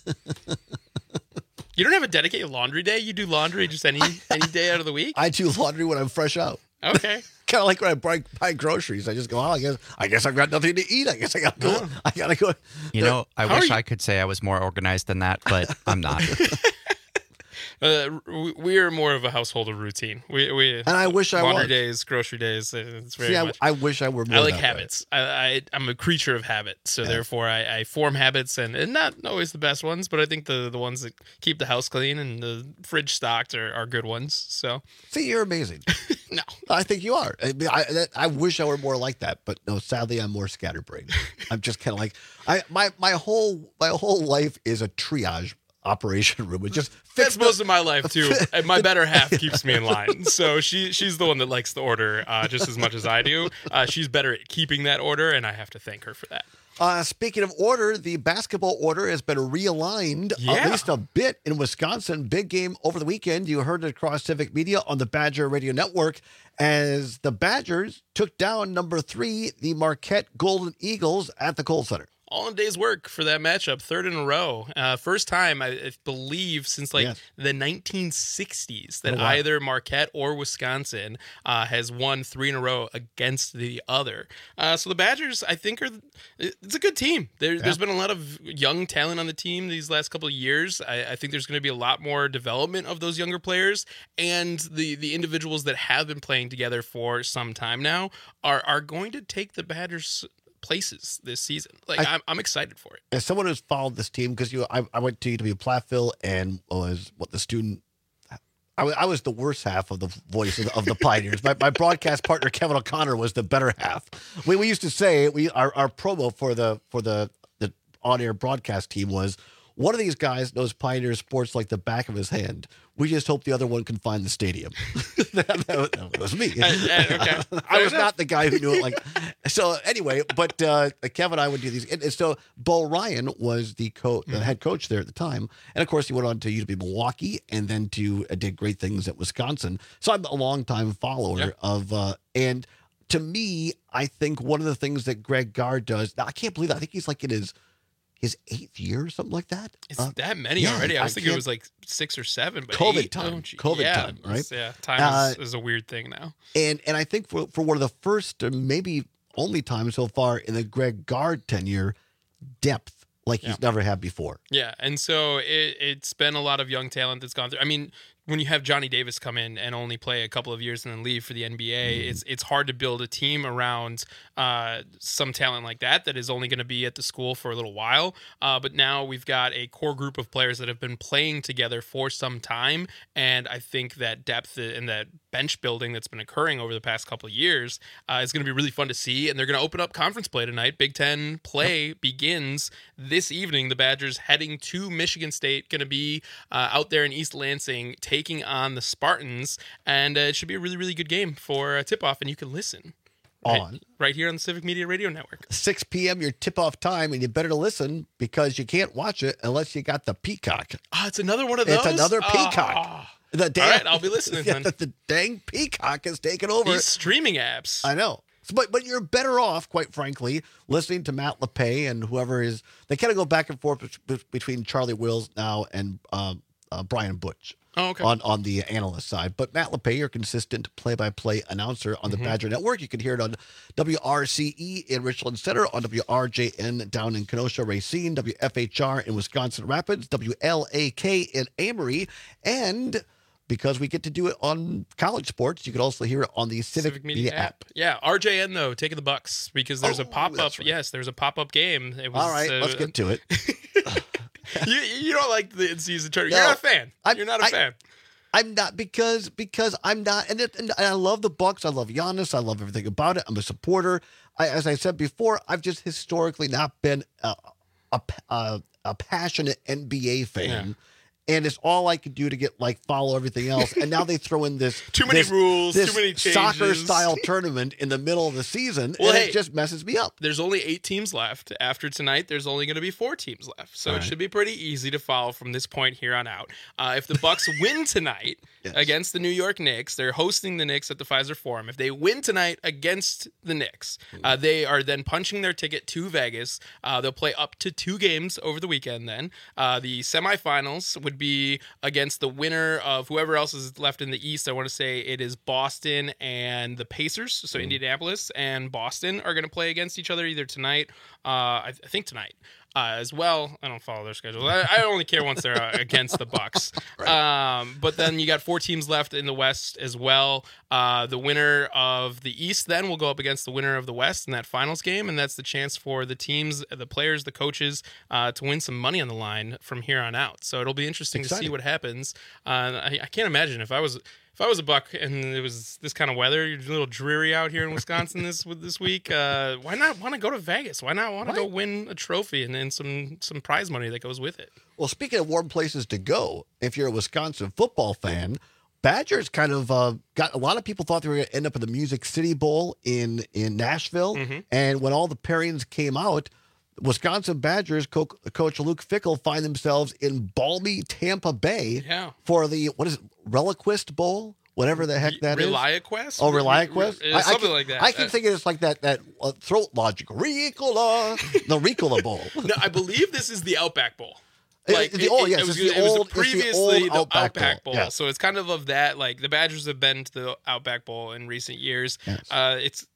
Speaker 9: You don't have a dedicated laundry day? You do laundry just any day out of the week?
Speaker 23: I do laundry when I'm fresh out.
Speaker 9: Okay.
Speaker 23: Kind of like when I buy groceries. I just go, I guess I've got nothing to eat. I guess I got to go. I got to go.
Speaker 1: I wish I could say I was more organized than that, but I'm not.
Speaker 9: We are more of a household of routine. And
Speaker 23: I wish I was.
Speaker 9: Laundry days, grocery days. It's very much.
Speaker 23: I wish I were more.
Speaker 9: I like habits. I'm a creature of habit. So therefore I form habits and not always the best ones, but I think the ones that keep the house clean and the fridge stocked are good ones. So
Speaker 23: see, you're amazing.
Speaker 9: No,
Speaker 23: I think you are. I wish I were more like that, but no. Sadly, I'm more scatterbrained. I'm just kind of like my whole life is a triage operation room. It just
Speaker 9: that's most of my life too. And my better half keeps me in line. So she's the one that likes the order just as much as I do. She's better at keeping that order, and I have to thank her for that.
Speaker 23: Speaking of order, the basketball order has been realigned at least a bit in Wisconsin. Big game over the weekend. You heard it across Civic Media on the Badger Radio Network as the Badgers took down number 3, the Marquette Golden Eagles at the Kohl Center.
Speaker 9: All in a day's work for that matchup, third in a row. First time, I believe, since the 1960s that either Marquette or Wisconsin has won 3 in a row against the other. So the Badgers, I think, it's a good team. There's been a lot of young talent on the team these last couple of years. I think there's going to be a lot more development of those younger players, and the individuals that have been playing together for some time now are going to take the Badgers places this season. I'm excited for it.
Speaker 23: As someone who's followed this team, because I went to UW Platteville and was the student I was the worst half of the voice of the Pioneers. My broadcast partner Kevin O'Connor was the better half. We used to say our promo for the on-air broadcast team was, one of these guys knows Pioneer sports like the back of his hand. We just hope the other one can find the stadium. that was me.
Speaker 9: Okay.
Speaker 23: I was not the guy who knew it. So anyway, but Kevin and I would do these. And so Bo Ryan was the head coach there at the time. And of course, he went on to UW Milwaukee and then did great things at Wisconsin. So I'm a longtime follower of, and to me, I think one of the things that Greg Gard does, now I can't believe that. I think he's like in his 8th year or something like that.
Speaker 9: It's that many already. I was thinking it was like 6 or 7, but
Speaker 23: COVID
Speaker 9: 8.
Speaker 23: time.
Speaker 9: Oh,
Speaker 23: COVID time, right?
Speaker 9: Time is a weird thing now.
Speaker 23: And I think for one of the first, or maybe only time so far in the Greg Gard tenure, depth like he's never had before.
Speaker 9: Yeah, and so it's been a lot of young talent that's gone through. I mean, when you have Johnny Davis come in and only play a couple of years and then leave for the NBA, it's hard to build a team around some talent like that is only going to be at the school for a little while. But now we've got a core group of players that have been playing together for some time, and I think that depth and that bench building that's been occurring over the past couple of years is going to be really fun to see. And they're going to open up conference play tonight. Big Ten play begins this evening. The Badgers heading to Michigan State, going to be out there in East Lansing, taking on the Spartans, and it should be a really, really good game for a tip-off, and you can listen right here on the Civic Media Radio Network.
Speaker 23: 6 p.m. your tip-off time, and you better to listen because you can't watch it unless you got the Peacock.
Speaker 9: Oh, it's another one of those?
Speaker 23: It's another Peacock.
Speaker 9: All right, I'll be listening then.
Speaker 23: The dang Peacock has taken over.
Speaker 9: These streaming apps.
Speaker 23: I know. But you're better off, quite frankly, listening to Matt LePay and whoever is. They kind of go back and forth between Charlie Wills now and Brian Butch.
Speaker 9: Oh, okay.
Speaker 23: On the analyst side. But Matt LePay, your consistent play-by-play announcer on the Badger Network. You can hear it on WRCE in Richland Center, on WRJN down in Kenosha, Racine, WFHR in Wisconsin Rapids, WLAK in Amory, and because we get to do it on college sports, you can also hear it on the Civic Media app.
Speaker 9: Yeah, RJN, though, taking the Bucks because there's a pop-up. Right. Yes, there's a pop-up game. It was,
Speaker 23: all right, let's get to it.
Speaker 9: You don't like the in-season tournament. You're not a fan. You're not a fan.
Speaker 23: I'm not because I'm not, and I love the Bucks. I love Giannis. I love everything about it. I'm a supporter. As I said before, I've just historically not been a passionate NBA fan. Yeah. And it's all I could do to get follow everything else. And now they throw in this
Speaker 9: too many rules, too many changes,
Speaker 23: soccer style tournament in the middle of the season, and it just messes me up.
Speaker 9: There's only 8 teams left. After tonight, there's only going to be 4 teams left, so it should be pretty easy to follow from this point here on out. If the Bucks win tonight against the New York Knicks, they're hosting the Knicks at the Pfizer Forum. If they win tonight against the Knicks, they are then punching their ticket to Vegas. They'll play up to 2 games over the weekend. Then the semifinals would be against the winner of whoever else is left in the East. I want to say it is Boston and the Pacers. So Indianapolis and Boston are going to play against each other either tonight. I think tonight. As well. I don't follow their schedule. I only care once they're against the Bucks. Right. But then you got 4 teams left in the West as well. The winner of the East then will go up against the winner of the West in that finals game, and that's the chance for the teams, the players, the coaches to win some money on the line from here on out. So it'll be interesting to see what happens. I can't imagine if I was a Buck and it was this kind of weather, you're a little dreary out here in Wisconsin this week, why not want to go to Vegas? Why not want to go win a trophy and some prize money that goes with it?
Speaker 23: Well, speaking of warm places to go, if you're a Wisconsin football fan, Badgers kind of got a lot of people thought they were going to end up in the Music City Bowl in Nashville. And when all the pairings came out, Wisconsin Badgers coach Luke Fickell find themselves in balmy Tampa Bay for the, Reliquist Bowl? Whatever the heck that is.
Speaker 9: ReliaQuest?
Speaker 23: Oh, ReliaQuest?
Speaker 9: Something like that.
Speaker 23: I keep thinking it's like that throat logic. Ricola. The Ricola Bowl.
Speaker 9: No, I believe this is the Outback Bowl.
Speaker 23: It was
Speaker 9: previously the Outback Bowl.
Speaker 23: Yeah.
Speaker 9: So it's kind of that, the Badgers have been to the Outback Bowl in recent years.
Speaker 23: Yes.
Speaker 9: It's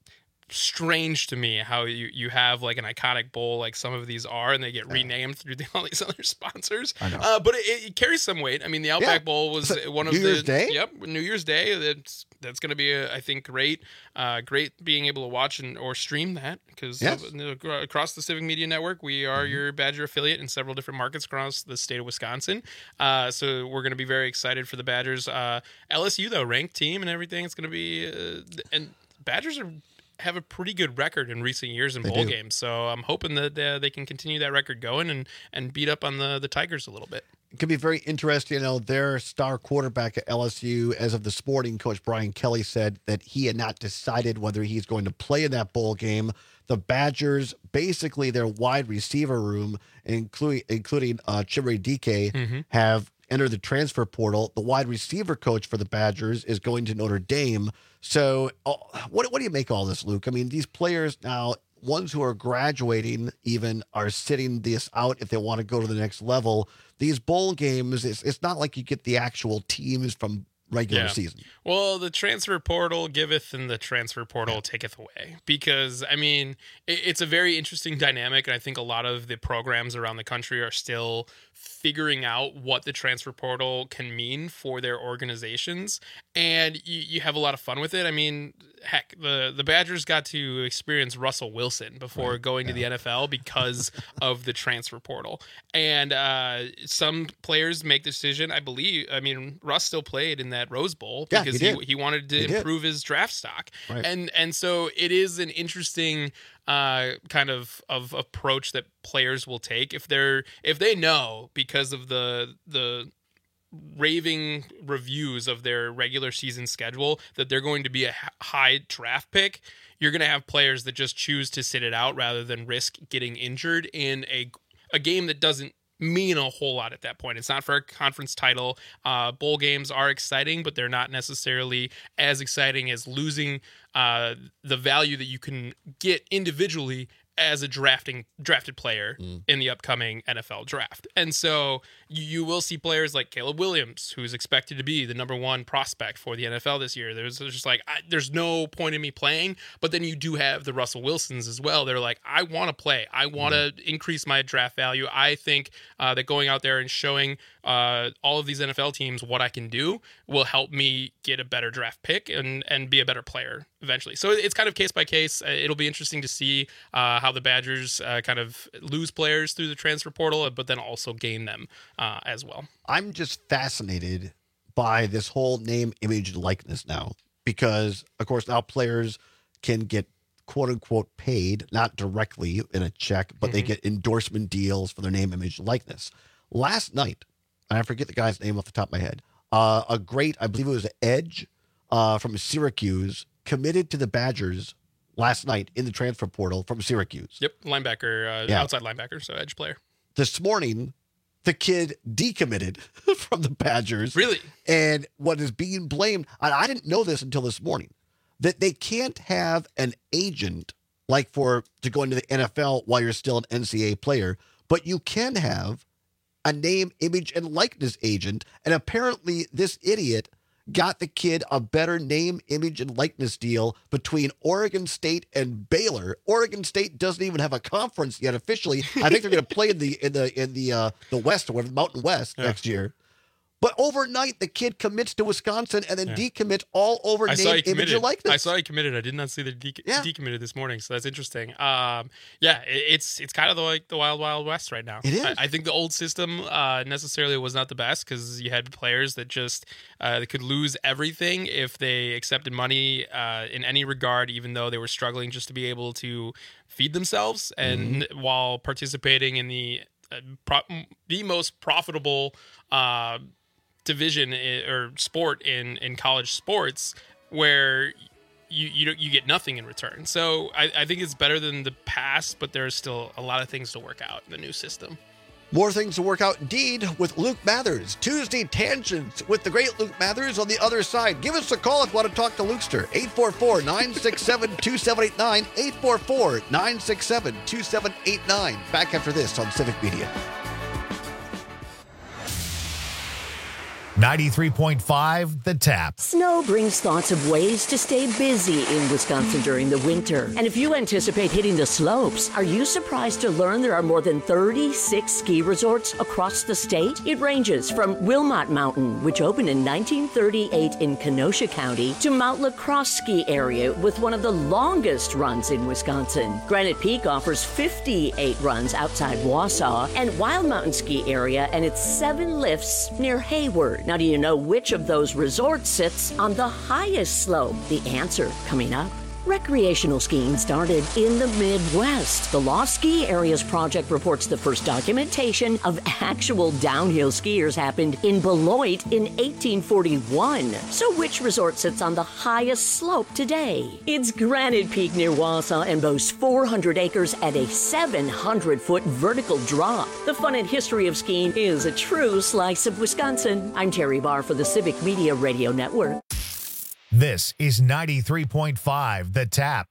Speaker 9: strange to me how you have like an iconic bowl like some of these are, and they get renamed through all these other sponsors.
Speaker 23: I know.
Speaker 9: But it carries some weight. I mean, the Outback Bowl was one of
Speaker 23: New Year's Day?
Speaker 9: Yep, New Year's Day. That's going to be, I think, great. Great being able to watch or stream that because across the Civic Media Network, we are your Badger affiliate in several different markets across the state of Wisconsin. So we're going to be very excited for the Badgers. LSU, though, ranked team and everything. It's going to be and Badgers have a pretty good record in recent years in bowl games. So I'm hoping that they can continue that record going and beat up on the Tigers a little bit.
Speaker 23: It could be very interesting. You know, their star quarterback at LSU, as of this morning, Coach Brian Kelly said that he had not decided whether he's going to play in that bowl game. The Badgers, basically their wide receiver room, including Chimere Dike, have entered the transfer portal. The wide receiver coach for the Badgers is going to Notre Dame. So what do you make of all this, Luke? I mean, these players now, ones who are graduating even, are sitting this out if they want to go to the next level. These bowl games, it's not like you get the actual teams from regular season.
Speaker 9: Well, the transfer portal giveth and the transfer portal taketh away, because I mean, it's a very interesting dynamic, and I think a lot of the programs around the country are still figuring out what the transfer portal can mean for their organizations, and you have a lot of fun with it. I mean, heck, the Badgers got to experience Russell Wilson before going to the NFL because of the transfer portal, and some players make the decision. I mean, Russ still played in that Rose Bowl because he wanted to improve his draft stock, and so it is an interesting kind of approach that players will take if they know, because of the raving reviews of their regular season schedule, that they're going to be a high draft pick. You're going to have players that just choose to sit it out rather than risk getting injured in a game that doesn't mean a whole lot at that point. It's not for a conference title. Bowl games are exciting, but they're not necessarily as exciting as losing the value that you can get individually as a drafted player in the upcoming NFL draft. And so you will see players like Caleb Williams, who's expected to be the number one prospect for the NFL this year. There's just like, there's no point in me playing. But then you do have the Russell Wilsons as well. They're like, I want to play. I want to increase my draft value. I think that going out there and showing all of these NFL teams what I can do will help me get a better draft pick and be a better player eventually. So it's kind of case by case. It'll be interesting to see how the Badgers kind of lose players through the transfer portal, but then also gain them as well.
Speaker 23: I'm just fascinated by this whole name, image, and likeness now, because, of course, now players can get quote unquote paid, not directly in a check, but they get endorsement deals for their name, image, and likeness. Last night, and I forget the guy's name off the top of my head, a great, I believe it was Edge from Syracuse, committed to the Badgers last night in the transfer portal from Syracuse.
Speaker 9: Yep, linebacker, outside linebacker, so edge player.
Speaker 23: This morning, the kid decommitted from the Badgers.
Speaker 9: Really?
Speaker 23: And what is being blamed, I didn't know this until this morning, that they can't have an agent like to go into the NFL while you're still an NCAA player, but you can have a name, image, and likeness agent. And apparently this idiot got the kid a better name, image, and likeness deal between Oregon State and Baylor. Oregon State doesn't even have a conference yet officially. I think they're going to play in the West, or Mountain West next year. But overnight, the kid commits to Wisconsin and then decommits all over name, image, and likeness.
Speaker 9: I saw he committed. I did not see that decommitted this morning, so that's interesting. It's kind of like the wild, wild west right now.
Speaker 23: It is.
Speaker 9: I think the old system necessarily was not the best, because you had players that just they could lose everything if they accepted money in any regard, even though they were struggling just to be able to feed themselves, and while participating in the most profitable division or sport in college sports, where you get nothing in return. So I think it's better than the past, but there's still a lot of things to work out in the new system.
Speaker 23: More things to work out indeed with Luke Mathers. Tuesday Tangents with the great Luke Mathers on the other side. Give us a call if you want to talk to Lukester. 844-967-2789. 844-967-2789. Back after this on Civic Media.
Speaker 2: 93.5 The Tap.
Speaker 3: Snow brings thoughts of ways to stay busy in Wisconsin during the winter. And if you anticipate hitting the slopes, are you surprised to learn there are more than 36 ski resorts across the state? It ranges from Wilmot Mountain, which opened in 1938 in Kenosha County, to Mount La Crosse Ski Area with one of the longest runs in Wisconsin. Granite Peak offers 58 runs outside Wausau, and Wild Mountain Ski Area and its 7 lifts near Hayward. Now, do you know which of those resorts sits on the highest slope? The answer coming up. Recreational skiing started in the Midwest. The Lost Ski Areas Project reports the first documentation of actual downhill skiers happened in Beloit in 1841. So which resort sits on the highest slope today? It's Granite Peak near Wausau and boasts 400 acres and a 700-foot vertical drop. The fun and history of skiing is a true slice of Wisconsin. I'm Terry Barr for the Civic Media Radio Network.
Speaker 2: This is 93.5 The Tap.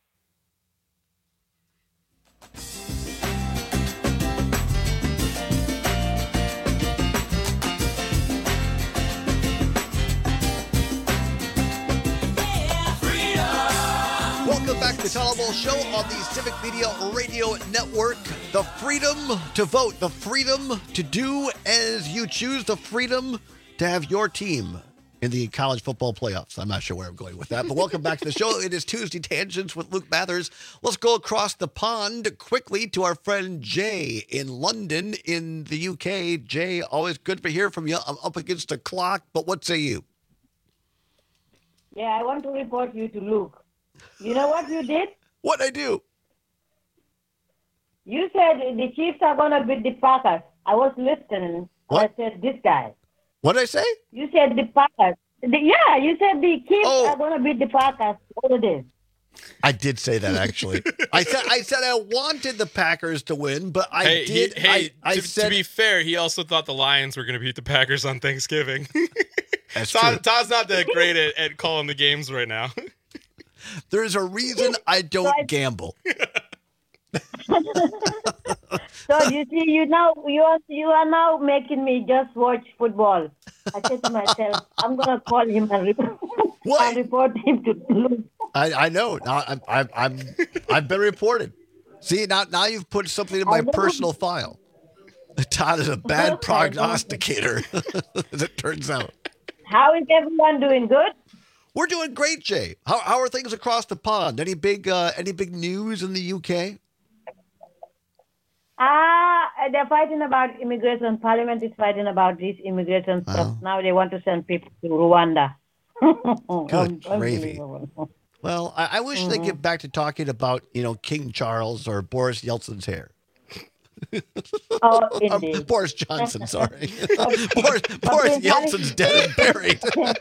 Speaker 23: Welcome back to the Tyler Ball Show on the Civic Media Radio Network. The freedom to vote, the freedom to do as you choose, the freedom to have your team in the college football playoffs. I'm not sure where I'm going with that, but welcome back to the show. It is Tuesday Tangents with Luke Mathers. Let's go across the pond quickly to our friend Jay in London in the UK. Jay, always good to hear from you. I'm up against the clock, but what say you?
Speaker 4: Yeah, I want to report you to Luke. You know what you did?
Speaker 23: What'd I do?
Speaker 4: You said the Chiefs are going to beat the Packers. I was listening.
Speaker 23: What?
Speaker 4: I said, this guy.
Speaker 23: What did I say?
Speaker 4: You said the Packers. You said the Chiefs are going to beat the Packers. What it is?
Speaker 23: I did say that, actually. I said I wanted the Packers to win, but I did.
Speaker 9: To be fair, he also thought the Lions were going to beat the Packers on Thanksgiving.
Speaker 23: That's true.
Speaker 9: Todd's not that great at calling the games right now.
Speaker 23: There's a reason I don't gamble.
Speaker 4: So you see, you are now making me just watch football. I said to myself, I'm gonna call him and report him to lose.
Speaker 23: I know. Now I've been reported. See, now you've put something in my personal file. Todd is a bad prognosticator, as it turns out.
Speaker 4: How is everyone doing? Good?
Speaker 23: We're doing great, Jay. How are things across the pond? Any big news in the UK?
Speaker 4: They're fighting about immigration. Parliament is fighting about this immigration stuff. Now they want to send people to Rwanda.
Speaker 23: Good gravy. Well, I wish they get back to talking about, King Charles or Boris Yeltsin's hair.
Speaker 4: Oh, indeed.
Speaker 23: Boris Johnson, sorry. Boris Yeltsin's dead and buried.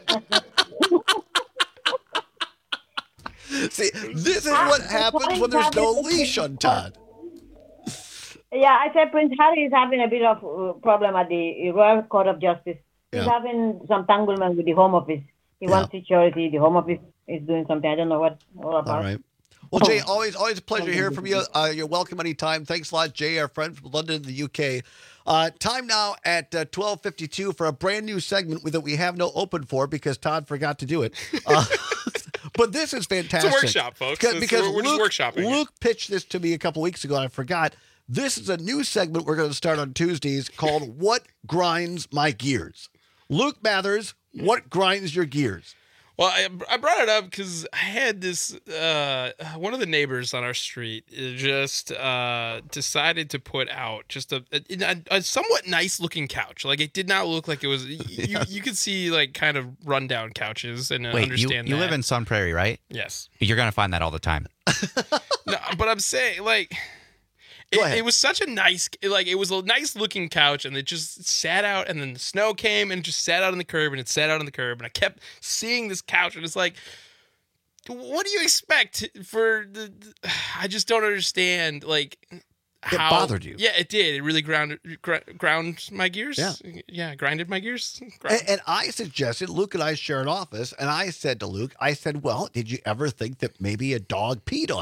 Speaker 23: See, this is what happens when there's no leash on Todd.
Speaker 4: Yeah, I said Prince Harry is having a bit of problem at the Royal Court of Justice. He's having some tanglement with the Home Office. He wants security. The Home Office is doing something. I don't know what all about.
Speaker 23: All right. Well, Jay, always a pleasure hearing from you. You're welcome anytime. Thanks a lot, Jay, our friend from London, the UK. Time now at 12:52 for a brand new segment that we have no open for because Todd forgot to do it. But this is fantastic.
Speaker 9: It's a workshop, folks.
Speaker 23: Because
Speaker 9: we're just workshopping.
Speaker 23: Luke pitched this to me a couple weeks ago, and I forgot. This is a new segment we're going to start on Tuesdays called What Grinds My Gears? Luke Mathers, what grinds your gears?
Speaker 9: Well, I brought it up because I had this, one of the neighbors on our street just decided to put out just a somewhat nice looking couch. Like, it did not look like it was, you could see like kind of rundown couches and understand
Speaker 1: you
Speaker 9: that.
Speaker 1: live in Sun Prairie, right?
Speaker 9: Yes.
Speaker 1: You're going to find that all the time.
Speaker 9: No, but I'm saying like, it was such a nice, it was a nice looking couch and it just sat out and then the snow came and it just sat out on the curb and it sat out on the curb and I kept seeing this couch and it's like, what do you expect I just don't understand how.
Speaker 23: It bothered you.
Speaker 9: Yeah, it did. It really ground my gears. Yeah, grinded my gears.
Speaker 23: And I suggested, Luke and I share an office, and I said to Luke, well, did you ever think that maybe a dog peed on it?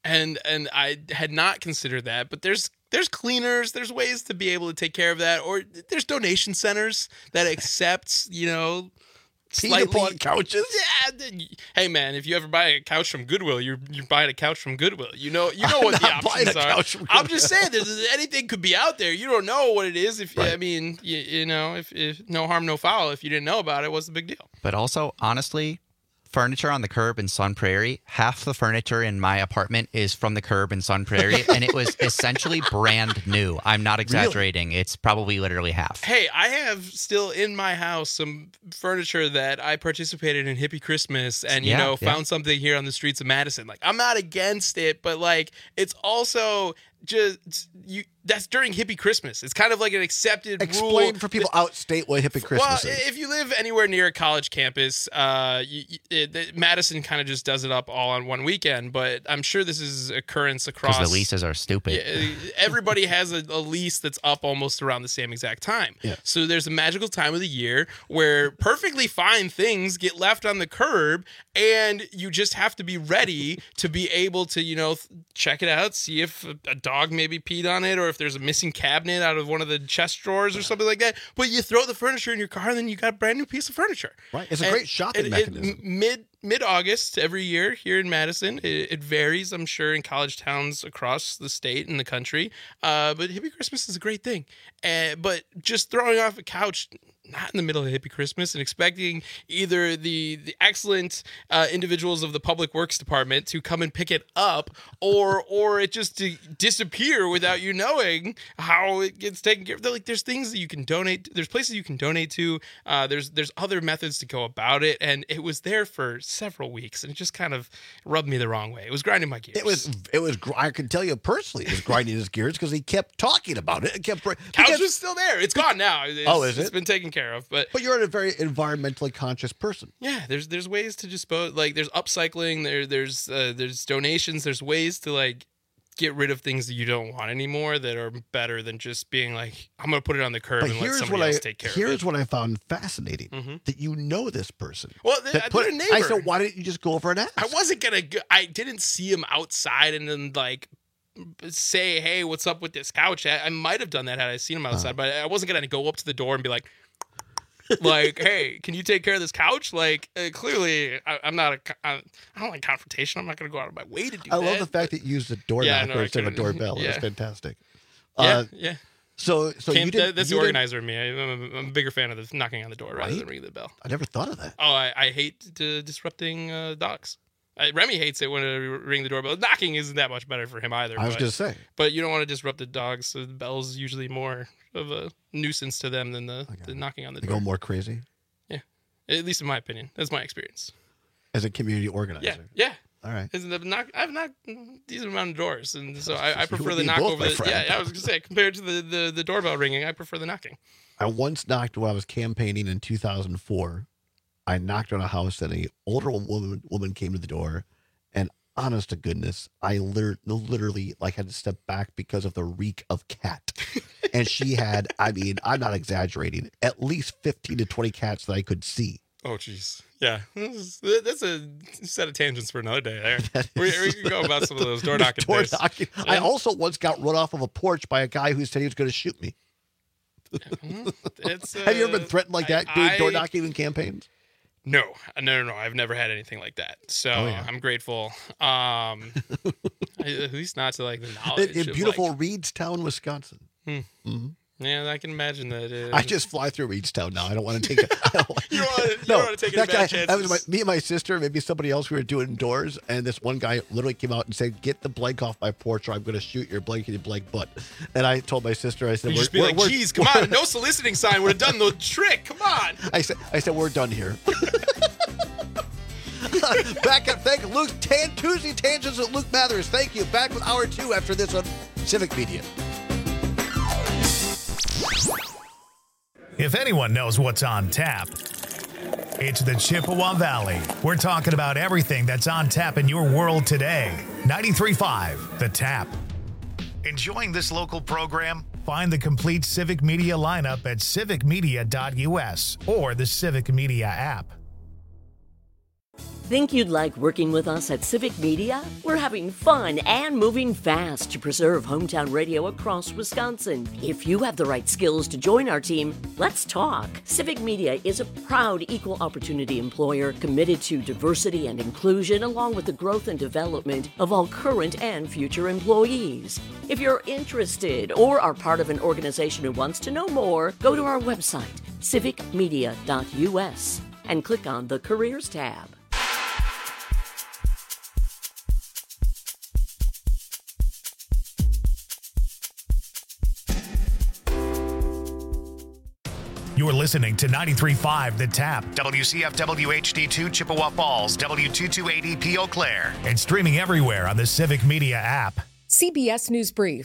Speaker 9: And I had not considered that, but there's cleaners, there's ways to be able to take care of that, or there's donation centers that accept,
Speaker 23: Peed-upon couches.
Speaker 9: Yeah. Hey man, if you ever buy a couch from Goodwill, you're buying a couch from Goodwill. You know what the options are. I'm just saying, anything could be out there. You don't know what it is. If I mean, if no harm, no foul. If you didn't know about it, what's the big deal?
Speaker 1: But also, honestly, furniture on the curb in Sun Prairie, half the furniture in my apartment is from the curb in Sun Prairie, and it was essentially brand new. I'm not exaggerating. Really? It's probably literally half.
Speaker 9: Hey, I have still in my house some furniture that I participated in Hippie Christmas and, found something here on the streets of Madison. Like, I'm not against it, but, like, it's also that's during Hippie Christmas. It's kind of like an accepted rule.
Speaker 23: Explain for people outstate what Hippie Christmas is.
Speaker 9: Well, if you live anywhere near a college campus, Madison kind of just does it up all on one weekend, but I'm sure this is occurrence across...
Speaker 1: Because the leases are stupid.
Speaker 9: Yeah, everybody has a lease that's up almost around the same exact time.
Speaker 23: Yeah.
Speaker 9: So there's a magical time of the year where perfectly fine things get left on the curb, and you just have to be ready to be able to, check it out, see if a dog maybe peed on it, or if there's a missing cabinet out of one of the chest drawers or something like that. But you throw the furniture in your car, and then you got a brand new piece of furniture.
Speaker 23: Right. It's a great shopping mechanism.
Speaker 9: Mid-August every year here in Madison. It varies, I'm sure, in college towns across the state and the country. But Hippie Christmas is a great thing. But just throwing off a couch, not in the middle of Hippie Christmas, and expecting either the excellent individuals of the Public Works Department to come and pick it up, or it just to disappear without you knowing how it gets taken care of. There's things that you can donate. There's places you can donate to. There's other methods to go about it, and it was there for several weeks, and it just kind of rubbed me the wrong way. It was grinding my gears.
Speaker 23: It was. I can tell you personally, it was grinding his gears because he kept talking about it.
Speaker 9: Couch was still there. It's gone now.
Speaker 23: Is it?
Speaker 9: It's been taken care of. But
Speaker 23: you're a very environmentally conscious person.
Speaker 9: Yeah, there's ways to dispose. Like there's upcycling. There's donations. There's ways to like get rid of things that you don't want anymore that are better than just being like, I'm going to put it on the curb and let somebody else take care of it.
Speaker 23: Here's what I found fascinating, that you know this person.
Speaker 9: Well, they're a neighbor.
Speaker 23: I said, why didn't you just go over and ask?
Speaker 9: I wasn't going to, I didn't see him outside and then like say, hey, what's up with this couch? I might have done that had I seen him outside, but I wasn't going to go up to the door and be like, hey, can you take care of this couch? Like, clearly, I don't like confrontation. I'm not going to go out of my way to do that.
Speaker 23: I love the fact that you used a door knocker instead of a doorbell. That's fantastic.
Speaker 9: Yeah.
Speaker 23: So you did.
Speaker 9: That's the organizer in me. I'm a bigger fan of the knocking on the door rather than ringing the bell.
Speaker 23: I never thought of that.
Speaker 9: Oh, I hate disrupting dogs. Remy hates it when I ring the doorbell. Knocking isn't that much better for him either.
Speaker 23: I was going to say.
Speaker 9: But you don't want to disrupt the dogs, so the bell's usually more of a nuisance to them than the knocking on the door.
Speaker 23: They go more crazy?
Speaker 9: Yeah. At least in my opinion. That's my experience.
Speaker 23: As a community organizer?
Speaker 9: Yeah.
Speaker 23: All right.
Speaker 9: I've knocked decent amount of doors, and so I prefer the knock over the... Yeah, I was going to say, compared to the doorbell ringing, I prefer the knocking.
Speaker 23: I once knocked when I was campaigning in 2004. I knocked on a house and an older woman came to the door, and honest to goodness, I literally had to step back because of the reek of cat. And she had, I'm not exaggerating, at least 15 to 20 cats that I could see.
Speaker 9: Oh, jeez. Yeah. That's a set of tangents for another day there. We can go about some of those door knocking days.
Speaker 23: Yeah. I also once got run off of a porch by a guy who said he was going to shoot me. Have you ever been threatened like that doing door knocking in campaigns?
Speaker 9: No. I've never had anything like that. So I'm grateful. At least not to the knowledge
Speaker 23: in beautiful Reedstown, Wisconsin.
Speaker 9: Mm-hmm. Yeah, I can imagine that.
Speaker 23: I just fly through Reedstown now. I don't want to take it.
Speaker 9: You don't want to take any bad chances.
Speaker 23: That was me and my sister, maybe somebody else. We were doing doors, and this one guy literally came out and said, "Get the blank off my porch, or I'm going to shoot your blankety blank butt." And I told my sister, I said,
Speaker 9: "We're just be like, geez, come on, no soliciting sign would have done the trick. Come on."
Speaker 23: I said, "We're done here." Back at thank Luke Tuesday Tangents with Luke Mathers. Thank you. Back with hour 2 after this on Civic Media.
Speaker 2: If anyone knows what's on tap, it's the Chippewa Valley. We're talking about everything that's on tap in your world today. 93.5 The Tap. Enjoying this local program? Find the complete Civic Media lineup at civicmedia.us or the Civic Media app.
Speaker 3: Think you'd like working with us at Civic Media? We're having fun and moving fast to preserve hometown radio across Wisconsin. If you have the right skills to join our team, let's talk. Civic Media is a proud equal opportunity employer committed to diversity and inclusion, along with the growth and development of all current and future employees. If you're interested or are part of an organization who wants to know more, go to our website, civicmedia.us, and click on the Careers tab.
Speaker 2: You're listening to 93.5 The Tap, WCFW HD2 Chippewa Falls, W228EP Eau Claire, and streaming everywhere on the Civic Media app.
Speaker 5: CBS News Brief.